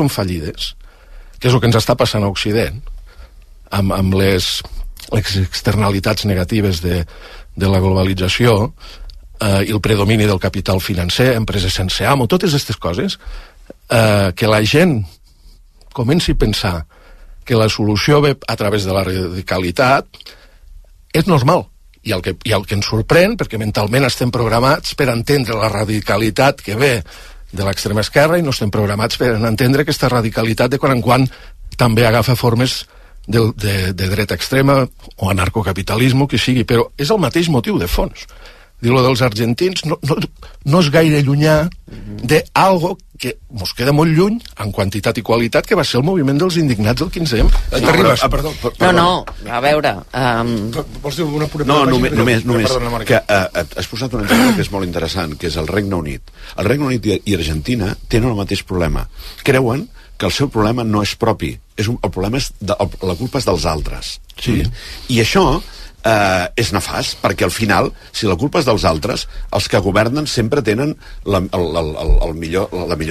el que ens està passant a Occident, amb les externalitats negatives de la globalització i el predomini del capital financer, empreses sense amo, totes aquestes coses, que la gent comenci a pensar que la solució ve a través de la radicalitat és normal. I el que ens sorprèn, perquè mentalment estem programats per entendre la radicalitat que ve de l'extrema esquerra i no estem programats per entendre aquesta radicalitat de quan en quan també agafa formes de dreta extrema o anarcocapitalisme, que sigui, però és el mateix motiu de fons. dir, lo dels argentins no és gaire llunyà d'algo que mos queda molt lluny en quantitat i qualitat, que va ser el moviment dels indignats del 15M. Perdó. No, a veure... Vols dir alguna pura... No, només que has posat un exemple que és molt interessant, que és el Regne Unit. El Regne Unit i Argentina tenen el mateix problema. Creuen que el seu problema no és propi, el problema és la culpa és dels altres. Sí. I això és nefast, perquè al final, si la culpa és dels altres, els que governen sempre tenen la millor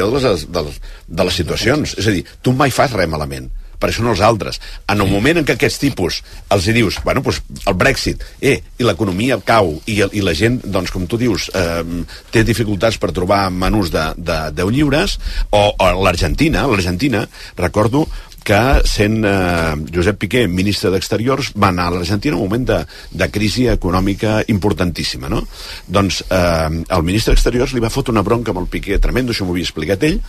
de les situacions. És a dir, tu mai fas res malament, per això no els altres. En el moment en què aquests tipus els hi dius, bueno, doncs el Brexit, i l'economia cau, i la gent, doncs, com tu dius, té dificultats per trobar menús de 10 lliures, o l'Argentina, recordo que sent Josep Piqué ministre d'Exteriors va anar a l'Argentina en un moment de crisi econòmica importantíssima, no? Doncs el ministre d'Exteriors li va fotre una bronca amb el Piqué tremendo, això m'ho havia explicat ell,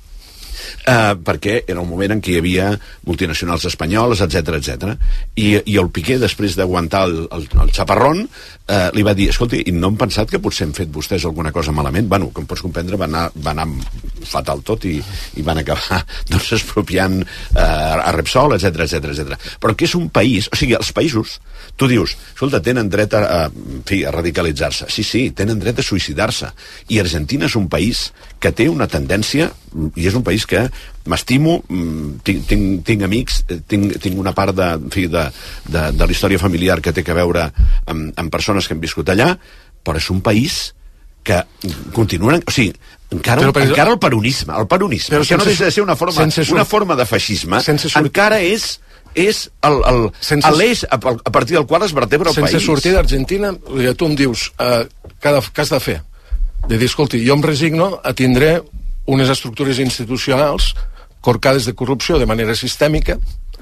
perquè era un moment en què hi havia multinacionals espanyoles, etc. I el Piqué, després d'aguantar el xaparrón, li va dir, escolti, i no hem pensat que potser hem fet vostès alguna cosa malament? Bueno, com pots comprendre, va anar fatal tot i van acabar doncs expropiant a Repsol, etc. Però que és un país, o sigui, els països, tu dius, escolta, tenen dret a radicalitzar-se. Sí, tenen dret a suïcidar-se. I Argentina és un país que té una tendència, i és un país que m'estimo, tinc amics, tinc una part de la història familiar que té a veure amb persones que han viscut allà, però és un país que continuen... O sigui, encara el peronisme, que no deixa de ser una forma de feixisme, encara és l'eix a partir del qual es vertebra el país. Sense sortir d'Argentina, tu em dius què has de fer? De dir, escolti, jo em resigno a tindre unes estructures institucionals corcades de corrupció de manera sistèmica,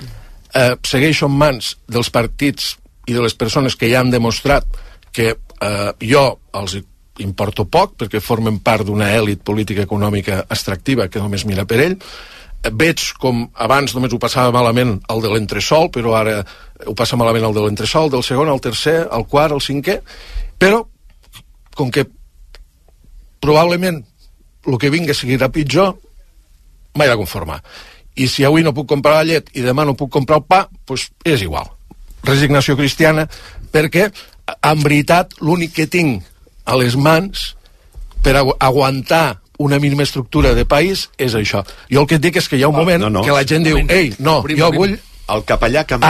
segueixo en mans dels partits i de les persones que ja han demostrat que jo els importo poc, perquè formen part d'una èlit política econòmica extractiva que només mira per ell. Veig com abans només ho passava malament el de l'entresol, però ara ho passa malament el de l'entresol, del segon, el tercer, el quart, el cinquè, però com que probablement el que vingui seguirà pitjor, m'he de conformar. I si avui no puc comprar la llet i demà no puc comprar el pa, doncs és igual. Resignació cristiana, perquè en veritat l'únic que tinc a les mans per aguantar una mínima estructura de país és això. Jo el que et dic és que hi ha un moment que la gent diu, jo vull el capellà que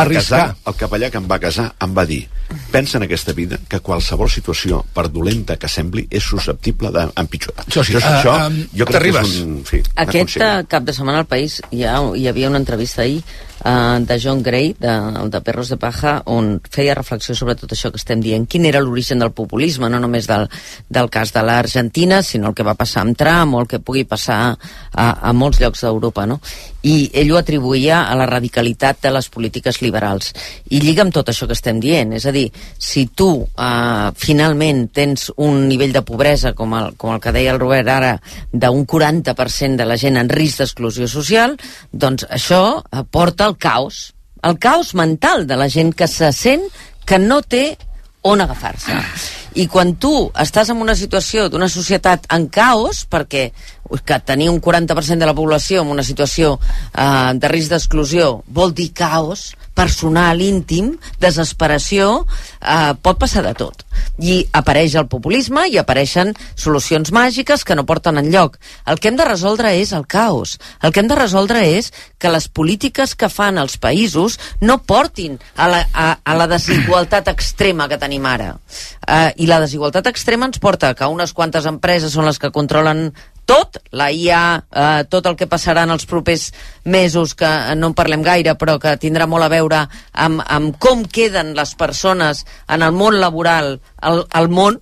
em va casar em va dir, pensa en aquesta vida que qualsevol situació, per dolenta que sembli, és susceptible d'empitjorar. Jo crec que és un... Aquest cap de setmana al País hi havia una entrevista ahir de John Gray, de Perros de Paja, on feia reflexió sobre tot això que estem dient, quin era l'origen del populisme, no només del cas de l'Argentina, sinó el que va passar amb Trump o el que pugui passar a molts llocs d'Europa, no? I ell ho atribuïa a la radicalitat de les polítiques liberals. I lliga amb tot això que estem dient, és a dir, si tu finalment tens un nivell de pobresa, com el que deia el Robert ara, d'un 40% de la gent en risc d'exclusió social, doncs això porta el caos mental de la gent que se sent que no té on agafar-se. I quan tu estàs en una situació d'una societat en caos, perquè que tenir un 40% de la població en una situació de risc d'exclusió vol dir caos personal, íntim, desesperació, pot passar de tot. I apareix el populisme i apareixen solucions màgiques que no porten enlloc. El que hem de resoldre és el caos. El que hem de resoldre és que les polítiques que fan els països no portin a la desigualtat extrema que tenim ara. I la desigualtat extrema ens porta que unes quantes empreses són les que controlen tot, la IA, tot el que passarà en els propers mesos, que no en parlem gaire, però que tindrà molt a veure amb com queden les persones en el món laboral, al món,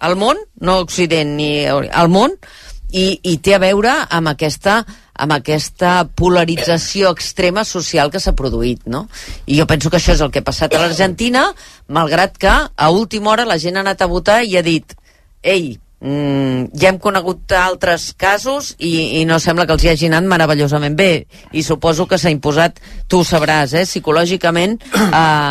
no Occident ni al món, i té a veure amb aquesta polarització extrema social que s'ha produït, no? I jo penso que això és el que ha passat a l'Argentina, malgrat que a última hora la gent ha anat a votar i ha dit, ei, ja hem conegut altres casos i no sembla que els hi hagi anat meravellosament bé, i suposo que s'ha imposat, tu ho sabràs, psicològicament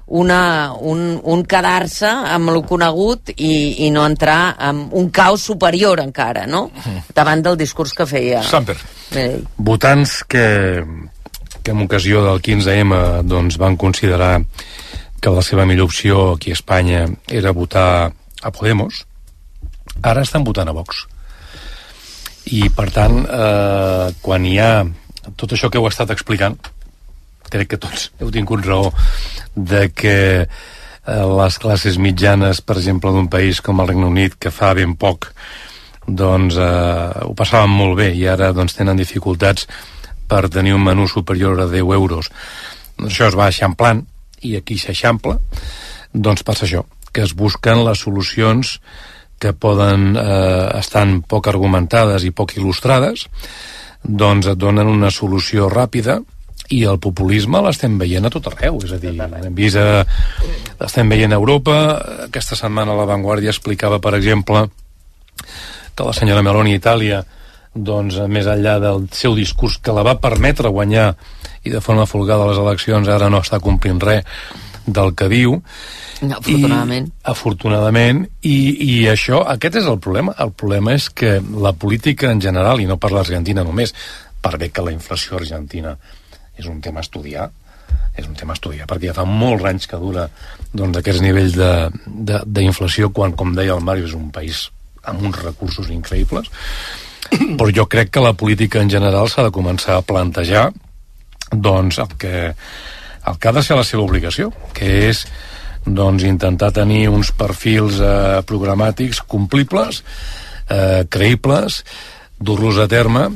un quedar-se amb el conegut i no entrar en un caos superior encara, no? Davant del discurs que feia Samper. Votants que en ocasió del 15M doncs, van considerar que la seva millor opció aquí a Espanya era votar a Podemos, ara estan votant a Vox. I per tant, quan hi ha tot això que heu estat explicant, crec que tots heu tingut raó de que les classes mitjanes, per exemple, d'un país com el Regne Unit, que fa ben poc doncs ho passaven molt bé i ara doncs tenen dificultats per tenir un menú superior a 10 euros. Això es va eixamplant i aquí s'eixampla, doncs passa això, que es busquen les solucions que poden estar poc argumentades i poc il·lustrades, doncs et donen una solució ràpida i el populisme l'estem veient a tot arreu, és a dir, l'estem veient a Europa. Aquesta setmana La Vanguardia explicava, per exemple, que la senyora Meloni a Itàlia, doncs, més enllà del seu discurs que la va permetre guanyar i de forma folgada les eleccions, ara no està complint res del que diu. Afortunadament. I aquest és el problema. El problema és que la política en general, i no per l'Argentina només, per bé que la inflació argentina és un tema a estudiar, perquè ja fa molts anys que dura doncs, aquests nivells d'inflació quan, com deia el Mario, és un país amb uns recursos increïbles. Però jo crec que la política en general s'ha de començar a plantejar doncs, el que ha de ser la seva obligació, que és doncs, intentar tenir uns perfils programàtics complibles, creïbles, dur-los a terme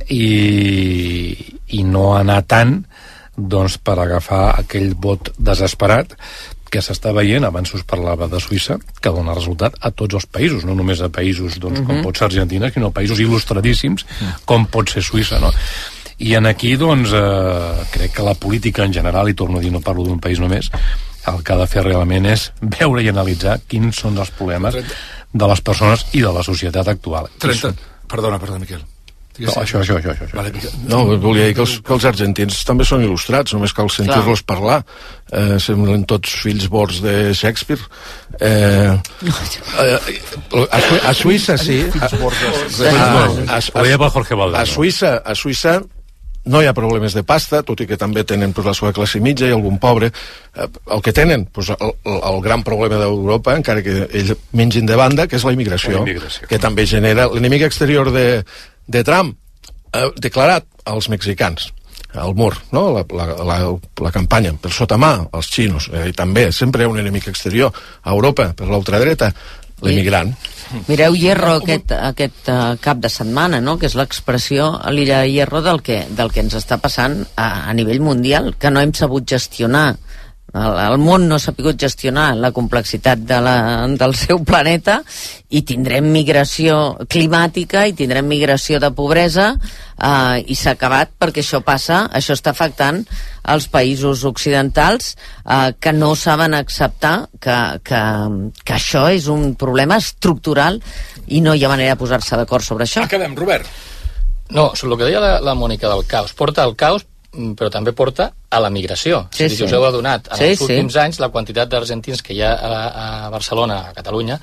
i no anar tant doncs, per agafar aquell vot desesperat que s'està veient. Abans us parlava de Suïssa, que dona resultat a tots els països, no només a països doncs, com pot ser Argentina, sinó a països il·lustradíssims com pot ser Suïssa, no? I en aquí, doncs, crec que la política en general, i torno a dir, no parlo d'un país només, el que ha de fer realment és veure i analitzar quins són els problemes de les persones i de la societat actual. Perdona, Miquel. No, això. No, volia dir que els argentins també són il·lustrats, només cal sentir-los parlar. Semblen tots fills bords de Shakespeare. A Suïssa, sí. A Suïssa no hi ha problemes de pasta, tot i que també tenen la seva classe mitja i algun pobre. El que tenen, el gran problema d'Europa, encara que ells mengin de banda, que és la immigració, que també genera l'enemic exterior de Trump, declarat als mexicans, al mur, no? la campanya, per sota mà, els xinos, i també sempre hi ha un enemic exterior a Europa, per l'ultradreta, l'immigrant. Mireu Hierro aquest cap de setmana, no? Que és l'expressió a l'illa de Hierro del que ens està passant a nivell mundial, que no hem sabut gestionar. El món no ha sapigut gestionar la complexitat del seu planeta i tindrem migració climàtica i tindrem migració de pobresa i s'ha acabat perquè això està afectant els països occidentals que no saben acceptar que això és un problema estructural i no hi ha manera de posar-se d'acord sobre això. Acabem, Robert. No, sobre el que deia la Mònica del caos. Porta el caos, però també porta a la migració. Si us heu adonat, en els últims anys la quantitat d'argentins que hi ha a Barcelona, a Catalunya,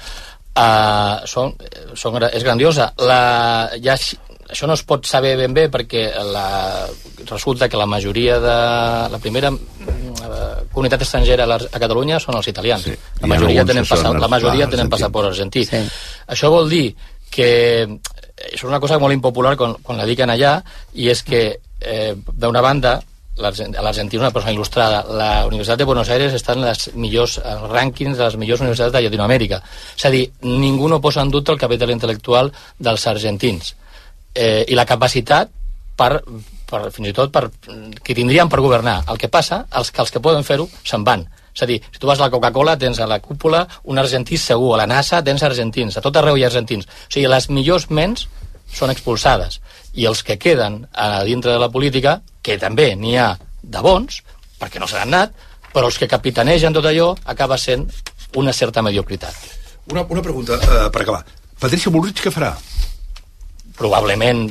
és grandiosa. Això no es pot saber ben bé perquè resulta que la majoria de la primera comunitat estrangera a Catalunya són els italians. La majoria tenen passaport argentí. Això vol dir que és una cosa molt impopular quan la diuen allà, i és que d'una banda l'Argentina és una persona il·lustrada. La Universitat de Buenos Aires està en els millors rànquings de les millors universitats de Llatinoamèrica. És a dir, ningú no posa en dubte el capital intel·lectual dels argentins i la capacitat fins i tot que tindrien per governar. El que passa, els que poden fer-ho se'n van. És a dir, si tu vas a la Coca-Cola tens a la cúpula un argentí segur, a la NASA tens argentins, a tot arreu hi ha argentins. O sigui, les millors ments són expulsades i els que queden a dintre de la política, que també n'hi ha de bons, perquè no se n'han anat, però els que capitanegen tot allò acaba sent una certa mediocritat. Una pregunta per acabar. Patricia Bullrich què farà? Probablement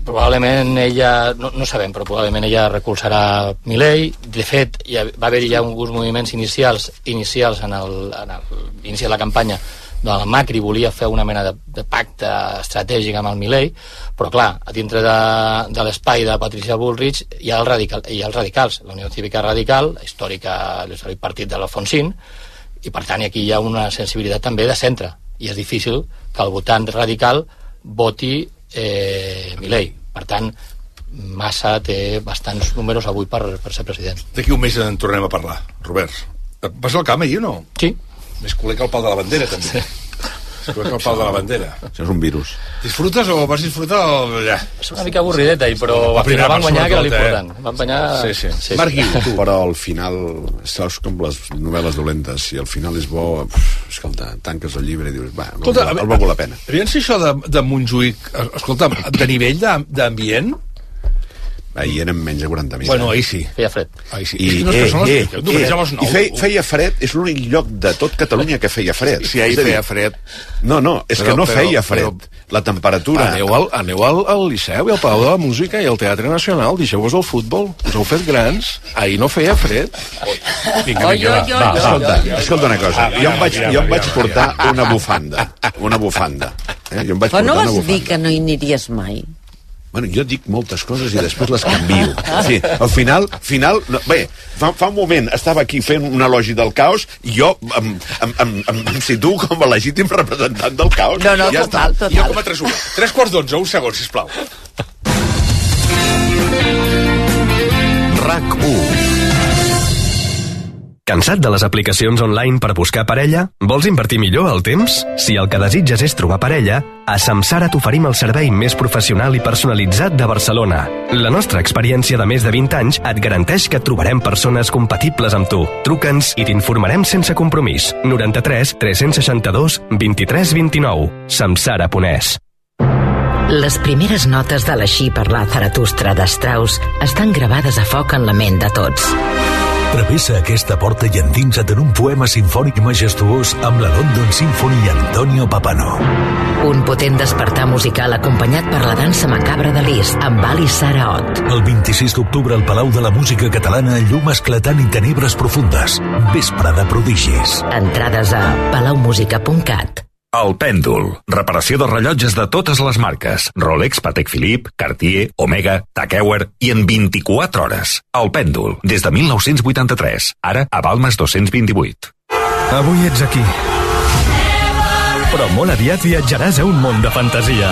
Probablement ella, no sabem, però probablement ella recolzarà Milei. De fet, va haver-hi ja alguns moviments inicials en l'inici de la campanya, doncs el Macri volia fer una mena de pacte estratègic amb el Milei, però clar, a dintre de l'espai de Patricia Bullrich hi ha els radicals, la Unió Cívica Radical, l'històric partit de l'Alfonsín, i per tant aquí hi ha una sensibilitat també de centre, i és difícil que el votant radical voti Milei. Per tant, Massa té bastants números avui per ser president. D'aquí un mes en tornem a parlar, Robert. Vas al camp ahir o no? Sí. Més culer que el pal de la bandera, també. Sí. Més culer que el pal de la bandera. Això és un virus. Disfrutes o vas disfrutar o ja? És una mica avorrideta, però al final van guanyar, que era l'important. Van guanyar... Sí. Marc Guiu, tu. Però al final, és com les novel·les dolentes, si al final és bo, escolta, tanques el llibre i dius, va, el valgo la pena. Aviam si això de Montjuïc, escolta'm, de nivell d'ambient... Ahir eren menys de 40.000. Bueno, ahir sí. Feia fred. Ahir sí. I feia fred, és l'únic lloc de tot Catalunya que feia fred. Si ahir feia fred. No, és que no feia fred. La temperatura... Aneu al Liceu i al Palau de la Música i al Teatre Nacional, deixeu-vos el futbol. Us heu fet grans. Ahir no feia fred. Escolta una cosa. Jo em vaig portar una bufanda. Però no vas dir que no hi aniries mai? Bueno, jo dic moltes coses i després les canvio. Sí, al final no, bé, fa un moment estava aquí fent un elogi del caos i jo em situo com a legítim representant del caos. No, ja total. Jo com a 3:45, 1 segon, sisplau. RAC1. Cansat de les aplicacions online per buscar parella? Vols invertir millor el temps? Si el que desitges és trobar parella, a Samsara t'oferim el servei més professional i personalitzat de Barcelona. La nostra experiència de més de 20 anys et garanteix que et trobarem persones compatibles amb tu. Truca'ns i t'informarem sense compromís. 93 362 23 29. Samsara.es. Les primeres notes de l'Així per la Zaratustra de Strauss estan gravades a foc en la ment de tots. Travessa aquesta porta i endinsa't en un poema sinfònic majestuós amb la London Symphony i Antonio Papano. Un potent despertar musical acompanyat per la dansa macabra de Liszt amb Ali Saraot. El 26 d'octubre al Palau de la Música Catalana, llum esclatant i tenebres profundes. Vespre de prodigis. Entrades a palaumusica.cat. El Pèndol. Reparació de rellotges de totes les marques. Rolex, Patek Philippe, Cartier, Omega, Tag Heuer i en 24 hores. El Pèndol. Des de 1983. Ara a Balmes 228. Avui ets aquí. Però molt aviat viatjaràs a un món de fantasia.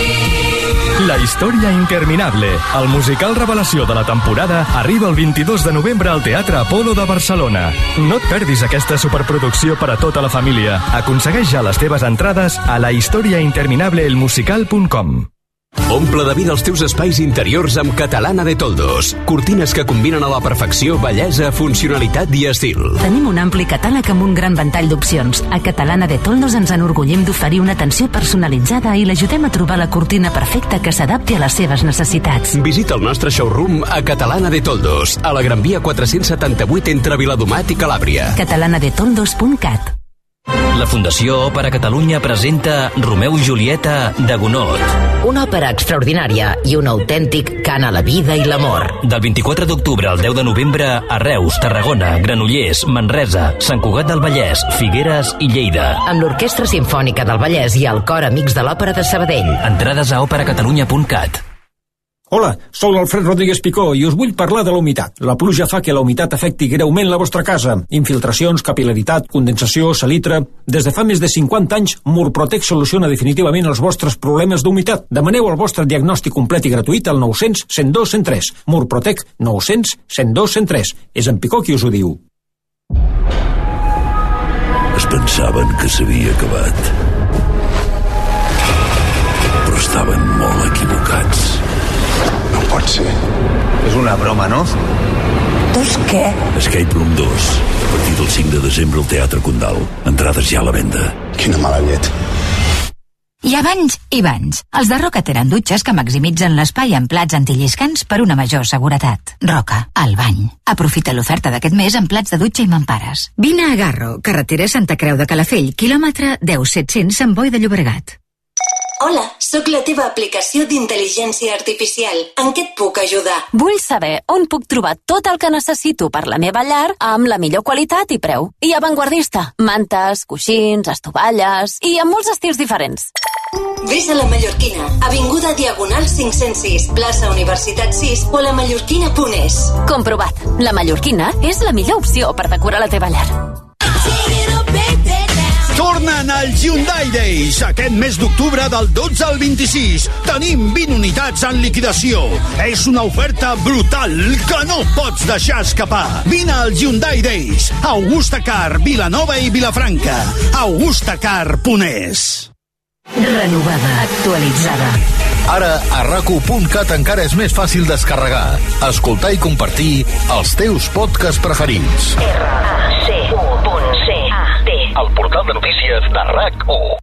La història interminable, el musical revelació de la temporada, arriba el 22 de novembre al Teatre Apolo de Barcelona. No et perdis aquesta superproducció per a tota la família. Aconsegueix ja les teves entrades a lahistoriainterminableelmusical.com. Omple de vida els teus espais interiors amb Catalana de Toldos. Cortines que combinen a la perfecció bellesa, funcionalitat i estil. Tenim un ampli catàleg amb un gran ventall d'opcions. A Catalana de Toldos ens enorgullim d'oferir una atenció personalitzada i l'ajudem a trobar la cortina perfecta que s'adapti a les seves necessitats. Visita el nostre showroom a Catalana de Toldos, a la Gran Via 478 entre Viladomat i Calàbria. catalanadetoldos.cat. La Fundació Òpera Catalunya presenta Romeu i Julieta de Gounod. Una òpera extraordinària i un autèntic cant a la vida i l'amor. Del 24 d'octubre al 10 de novembre a Reus, Tarragona, Granollers, Manresa, Sant Cugat del Vallès, Figueres i Lleida. Amb l'Orquestra Simfònica del Vallès i el Cor Amics de l'Òpera de Sabadell. Entrades a operacatalunya.cat. Hola, sóc l'Alfred Rodríguez Picó i us vull parlar de la humitat. La pluja fa que la humitat afecti greument la vostra casa. Infiltracions, capil·laritat, condensació, salitre... Des de fa més de 50 anys, Murprotec soluciona definitivament els vostres problemes d'humitat. Demaneu el vostre diagnòstic complet i gratuït al 900 102 103. Murprotec 900 102 103. És en Picó qui us ho diu. Es pensaven que s'havia acabat. Però estaven molt equivocats. No pot ser. És una broma, no? Doncs què? Escape Room 2. A partir del 5 de desembre al Teatre Condal. Entrades ja a la venda. Quina mala llet. Hi ha banys i banys. Els de Roca tenen dutxes que maximitzen l'espai amb plats antilliscants per una major seguretat. Roca, el bany. Aprofita l'oferta d'aquest mes amb plats de dutxa i mampares. Vine a Garro, carretera Santa Creu de Calafell, quilòmetre 10 700 Sant Boi de Llobregat. Hola, sóc la teva aplicació d'intel·ligència artificial. En què et puc ajudar? Vull saber on puc trobar tot el que necessito per la meva llar amb la millor qualitat i preu. I avantguardista. Mantes, coixins, estovalles i amb molts estils diferents. Ves a la Mallorquina, avinguda Diagonal 506, plaça Universitat 6 o a lamallorquina.es. Comprovat. La Mallorquina és la millor opció per decorar la teva llar. Tornen al Hyundai Days aquest mes d'octubre del 12 al 26. Tenim 20 unitats en liquidació. És una oferta brutal que no pots deixar escapar. Vine al Hyundai Days. Augusta Car, Vilanova i Vilafranca. augustacar.es. Renovada, actualitzada. Ara, a RACU.cat encara és més fàcil descarregar, escoltar i compartir els teus podcasts preferits. RACU.cat, el portal de notícies de RAC1.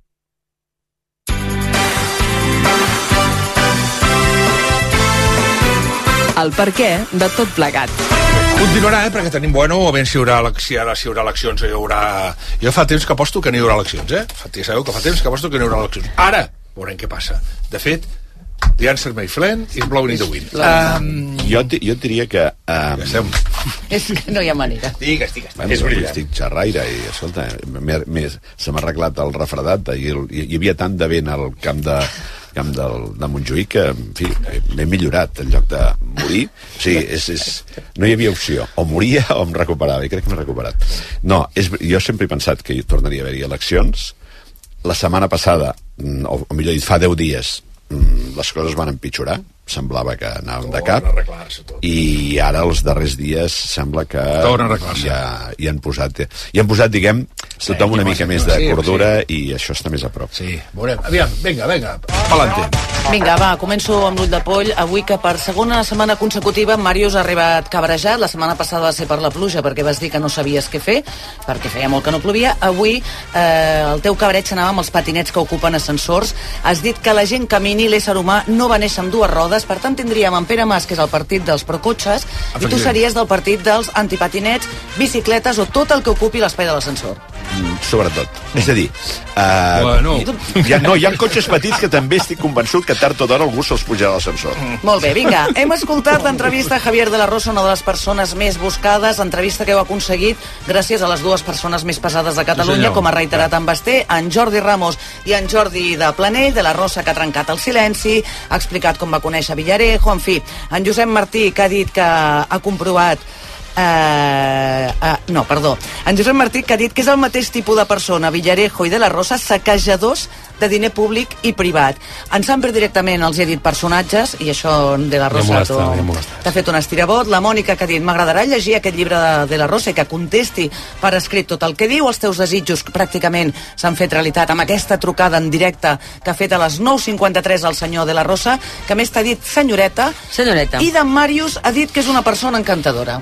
El perquè de tot plegat. Continuarà, perquè tenim, bueno, a veure si hi haurà eleccions o hi haurà... Jo fa temps que aposto que no hi haurà eleccions, Ja sabeu que fa temps que aposto que no hi haurà eleccions. Ara veurem què passa. De fet, the answer, my friend, is blowing in the wind. Jo et diria que... És que no hi ha manera. Digues. Bueno, és brillant. Estic xerraire i, escolta, se m'ha arreglat el refredat. Hi havia tant de vent al camp de Montjuïc que, en fi, m'he millorat en lloc de morir. O sigui, no hi havia opció. O moria o em recuperava, i crec que m'he recuperat. No, jo sempre he pensat que hi tornaria a haver-hi eleccions. La setmana passada, o millor dit, fa 10 dies, les coses van empitjorar, semblava que anàvem de cap, i ara els darrers dies sembla que hi han posat, diguem, tothom una mica més de cordura, i això està més a prop. Sí, veurem. Aviam, vinga, palante. Vinga, va, començo amb l'ull de poll. Avui que per segona setmana consecutiva Màrius ha arribat cabrejat. La setmana passada va ser per la pluja, perquè vas dir que no sabies què fer, perquè feia molt que no plovia. Avui el teu cabreig s'anava amb els patinets que ocupen ascensors. Has dit que la gent camini, l'ésser humà no va néixer amb dues rodes, per tant tindríem en Pere Mas, que és el partit dels procotxes, i tu series del partit dels antipatinets, bicicletes o tot el que ocupi l'espai de l'ascensor. Sobretot. És a dir, hi ha cotxes petits que també estic convençut que tard o d'hora algú se'ls pujarà a l'ascensor. Molt bé, vinga. Hem escoltat l'entrevista a Javier de la Rosa, una de les persones més buscades, entrevista que heu aconseguit gràcies a les dues persones més pesades de Catalunya, com ha reiterat en Basté, en Jordi Ramos i en Jordi de Planell, de la Rosa, que ha trencat el silenci, ha explicat com va conèixer Villarejo, en fi, en Josep Martí, que ha dit que ha comprovat en Josep Martí, que ha dit que és el mateix tipus de persona, Villarejo i de la Rosa, saquejadors de diner públic i privat. En Samper directament els he dit personatges, i això de la Rosa t'ha fet un estirabot. La Mònica, que ha dit, m'agradarà llegir aquest llibre de la Rosa i que contesti per escrit tot el que diu. Els teus desitjos pràcticament s'han fet realitat amb aquesta trucada en directe que ha fet a les 9:53 el senyor de la Rosa, que més t'ha dit senyoreta, i d'en Màrius ha dit que és una persona encantadora.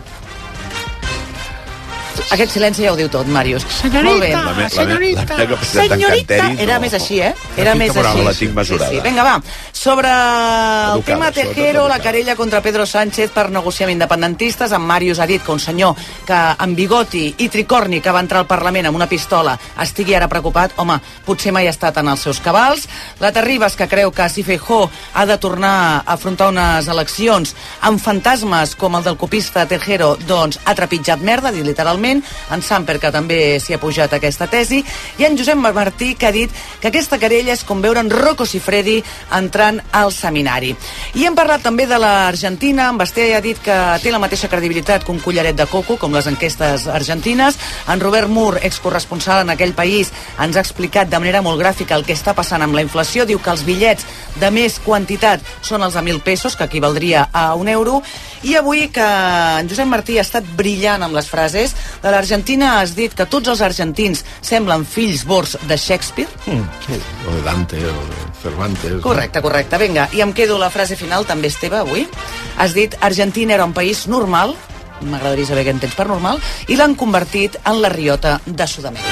Aquest silenci ja ho diu tot, Màrius. Senyorita, senyorita. Era més així, Era més així. La tinc mesurada. Sí. Vinga, va. Sobre el tema Tejero, la querella contra Pedro Sánchez per negociar amb independentistes, en Màrius ha dit que un senyor que amb bigoti i tricorni que va entrar al Parlament amb una pistola estigui ara preocupat, home, potser mai ha estat en els seus cabals. La Terribas, que creu que si Feijóo ha de tornar a afrontar unes eleccions amb fantasmes com el del copista Tejero, doncs ha trepitjat merda, dit literalment. En Samper, que també s'hi ha pujat aquesta tesi, i en Josep Martí, que ha dit que aquesta querella és com veure en Rocco Siffredi entrant al seminari. I hem parlat també de l'Argentina. En Basté ha dit que té la mateixa credibilitat que un collaret de coco, com les enquestes argentines. En Robert Moore, excorresponsal en aquell país, ens ha explicat de manera molt gràfica el que està passant amb la inflació. Diu que els bitllets de més quantitat són els de 1.000 pesos, que equivaldria a €1. I avui que en Josep Martí ha estat brillant amb les frases. De l'Argentina has dit que tots els argentins semblen fills bords de Shakespeare. O de Dante, o de Cervantes. Correcte. Vinga, i em quedo la frase final, també és teva, avui. Has dit, Argentina era un país normal, m'agradaria saber què entens per normal, i l'han convertit en la riota de Sud-amèrica.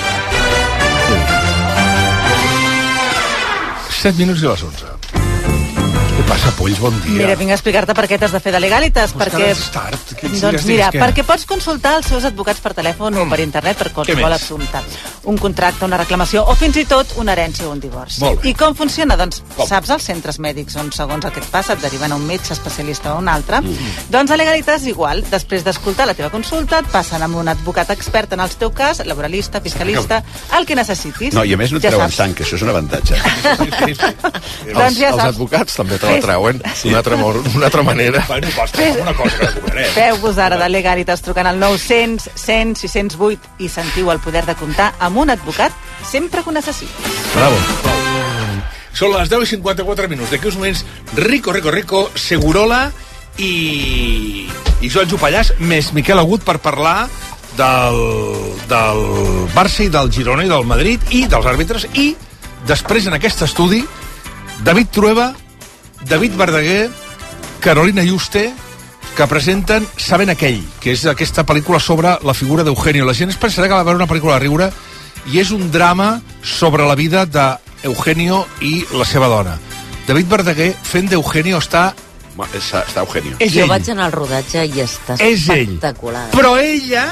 7 minuts i les 11. Què passa, Polls? Bon dia. Mira, vinc a explicar-te per què t'has de fer de Legalitas, perquè... Doncs mira, perquè pots consultar els seus advocats per telèfon o per internet per qualsevol assumpte. Un contracte, una reclamació o fins i tot una herència o un divorci. I com funciona? Doncs saps els centres mèdics on segons el que et passa et deriven a un metge especialista o un altre? Doncs a Legalitas igual. Després d'escoltar la teva consulta et passen amb un advocat expert en el teu cas, laboralista, fiscalista, el que necessitis. No, i a més no et treuen sang, que això és un avantatge. Doncs ja els advocats també te la treuen d'una altra manera. Feu-vos ara de Legalitas trucant al 900 100 608 i sentiu el poder de comptar amb un advocat sempre que ho necessiti. Bravo. Són les 10:54 minuts. D'aquí uns moments, Rico, Segurola i Joan Jupallàs, més Miquel Agut per parlar del Barça i del Girona i del Madrid i dels àrbitres, i després en aquest estudi David Trueba, David Verdaguer, Carolina Yuste, que presenten Saben aquell, que és aquesta pel·lícula sobre la figura d'Eugenio. La gent es pensarà que va veure una pel·lícula de riure i és un drama sobre la vida d'Eugenio i la seva dona. David Verdaguer fent d'Eugenio està Eugenio. Jo vaig anar al rodatge i està espectacular. Però ella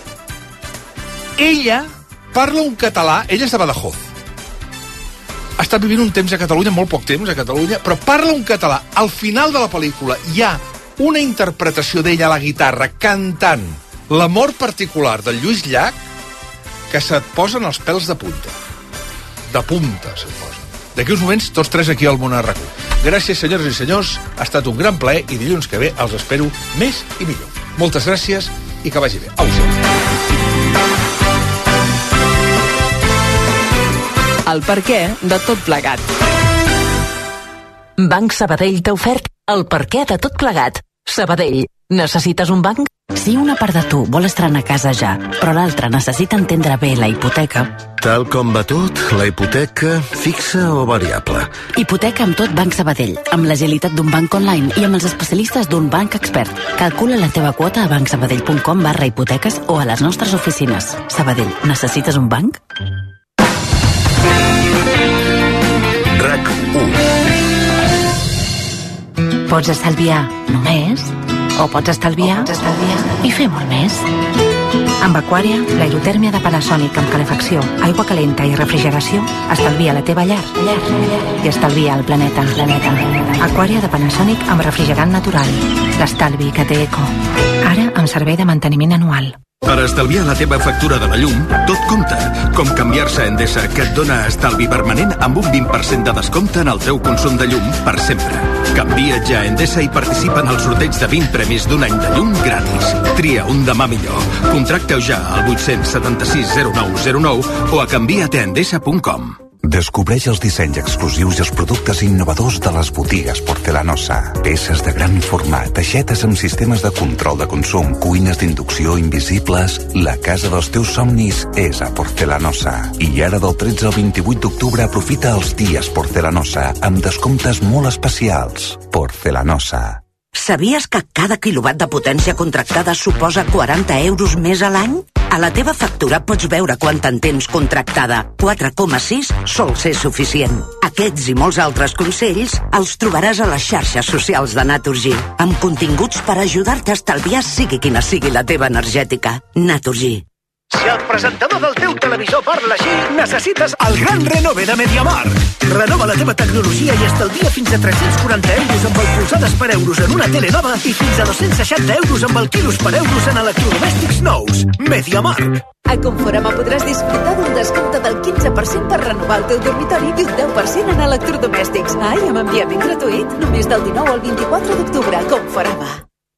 parla un català, ella és de Badajoz. Ha estat vivint un temps a Catalunya, molt poc temps a Catalunya, però parla un català. Al final de la pel·lícula hi ha una interpretació d'ella a la guitarra cantant l'amor particular del Lluís Llach que se't posen els pèls de punta. De punta se't posen. D'aquí uns moments, tots tres aquí al Món a RAC1. Gràcies, senyores i senyors. Ha estat un gran plaer i dilluns que ve els espero més i millor. Moltes gràcies i que vagi bé. Au, el perquè de tot plegat. Banc Sabadell t'ha ofert el perquè de tot plegat. Sabadell, necessites un banc? Si una part de tu vol estrenar casa ja, però l'altra necessita entendre bé la hipoteca... Tal com va tot, la hipoteca fixa o variable? Hipoteca amb tot Banc Sabadell, amb l'agilitat d'un banc online i amb els especialistes d'un banc expert. Calcula la teva quota a bancsabadell.com/hipoteques o a les nostres oficines. Sabadell, necessites un banc? RAC1. Pots estalviar només o pots estalviar i fer molt més. Amb Aquària, l'aerotèrmia de Panasonic amb calefacció, aigua calenta i refrigeració estalvia la teva llar i estalvia el planeta. Aquària de Panasonic amb refrigerant natural. L'estalvi que té eco. Ara amb servei de manteniment anual. Per estalviar la teva factura de la llum, tot compta. Com canviar-se a Endesa, que et dona estalvi permanent amb un 20% de descompte en el teu consum de llum per sempre. Canvia't ja a Endesa i participa en el sorteig de 20 premis d'un any de llum gratis. Tria un demà millor. Contracteu ja al 876 0909 o a canviateendesa.com. Descobreix els dissenys exclusius i els productes innovadors de les botigues Porcelanosa. Peces de gran format, aixetes amb sistemes de control de consum, cuines d'inducció invisibles... La casa dels teus somnis és a Porcelanosa. I ara del 13 al 28 d'octubre aprofita els dies Porcelanosa amb descomptes molt especials. Porcelanosa. Sabies que cada quilowatt de potència contractada suposa 40 euros més a l'any? A la teva factura pots veure quant en tens contractada. 4,6 sol ser suficient. Aquests i molts altres consells els trobaràs a les xarxes socials de Naturgy, amb continguts per ajudar-te a estalviar sigui quina sigui la teva energètica. Naturgy. Si el presentador del teu televisor parla així, necessites el gran renove de Mediamar. Renova la teva tecnologia i estalvia fins a 340 euros amb el polsades per euros en una tele nova i fins a 260 euros amb el quilos per euros en electrodomèstics nous. Mediamar. A Conforama podràs disfrutar d'un descompte del 15% per renovar el teu dormitori i un 10% en electrodomèstics. I amb enviament gratuït només del 19 al 24 d'octubre. Conforama.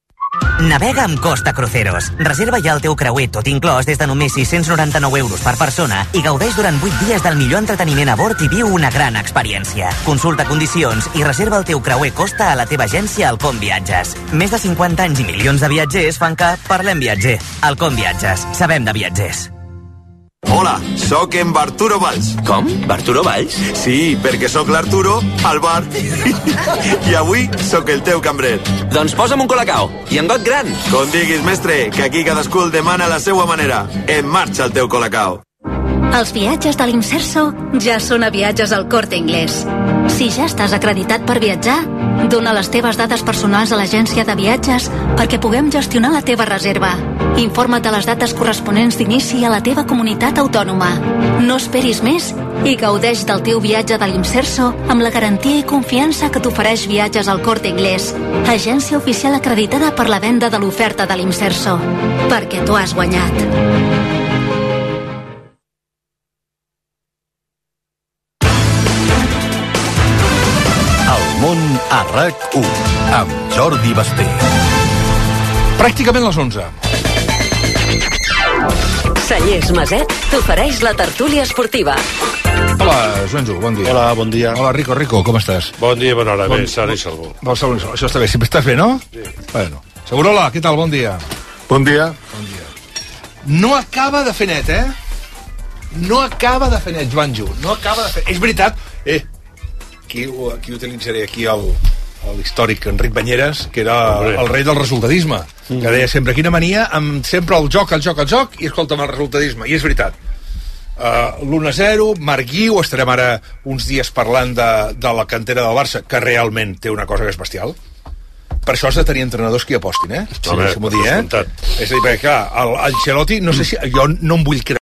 Navega amb Costa Cruceros. Reserva ja el teu creuer tot inclòs des de només 699 euros per persona i gaudeix durant 8 dies del millor entreteniment a bord i viu una gran experiència. Consulta condicions i reserva el teu creuer Costa a la teva agència Alcom Viatges. Més de 50 anys i milions de viatgers fan que parlem viatger. Alcom Viatges. Sabem de viatgers. Hola, sóc en Barturo Valls. Com? Barturo Valls? Sí, perquè sóc l'Arturo al bar. I avui sóc el teu cambrer. Doncs posa'm un colacao, i en got gran. Com diguis, mestre, que aquí cadascú el demana a la seva manera. En marxa el teu colacao. Els viatges de l'Imserso ja són a Viatges al Corte Inglés. Si ja estàs acreditat per viatjar, dona les teves dades personals a l'agència de viatges perquè puguem gestionar la teva reserva. Informa't de les dates corresponents d'inici a la teva comunitat autònoma. No esperis més i gaudeix del teu viatge de l'Imserso amb la garantia i confiança que t'ofereix Viatges al Corte Inglés, agència oficial acreditada per la venda de l'oferta de l'Imserso. Perquè t'ho has guanyat. El món a RAC1 amb Jordi Basté. Pràcticament les 11. Cellers Maset t'ofereix la tertúlia esportiva. Hola, Joanjo, bon dia. Hola, bon dia. Hola, Rico, com estàs? Bon dia, bona hora, bé, sara i salvo. Això està bé, sempre estàs bé, no? Sí. Bueno. Segurola, què tal? Bon dia. Bon dia. No acaba de fer net, No acaba de fer net, Joanjo. No acaba de fer... És veritat. Aquí utilitzaré aquí l'històric Enric Banyeres, que era el rei del resultadisme, que deia sempre, quina mania, amb sempre el joc, i escolta'm, el resultadisme. I és veritat. L'1-0, Marc Guiu, estarem ara uns dies parlant de la cantera del Barça, que realment té una cosa que és bestial. Per això has de tenir entrenadors que hi apostin, Sí, és a dir, perquè clar, el Ancelotti, no sé si... Jo no em vull creure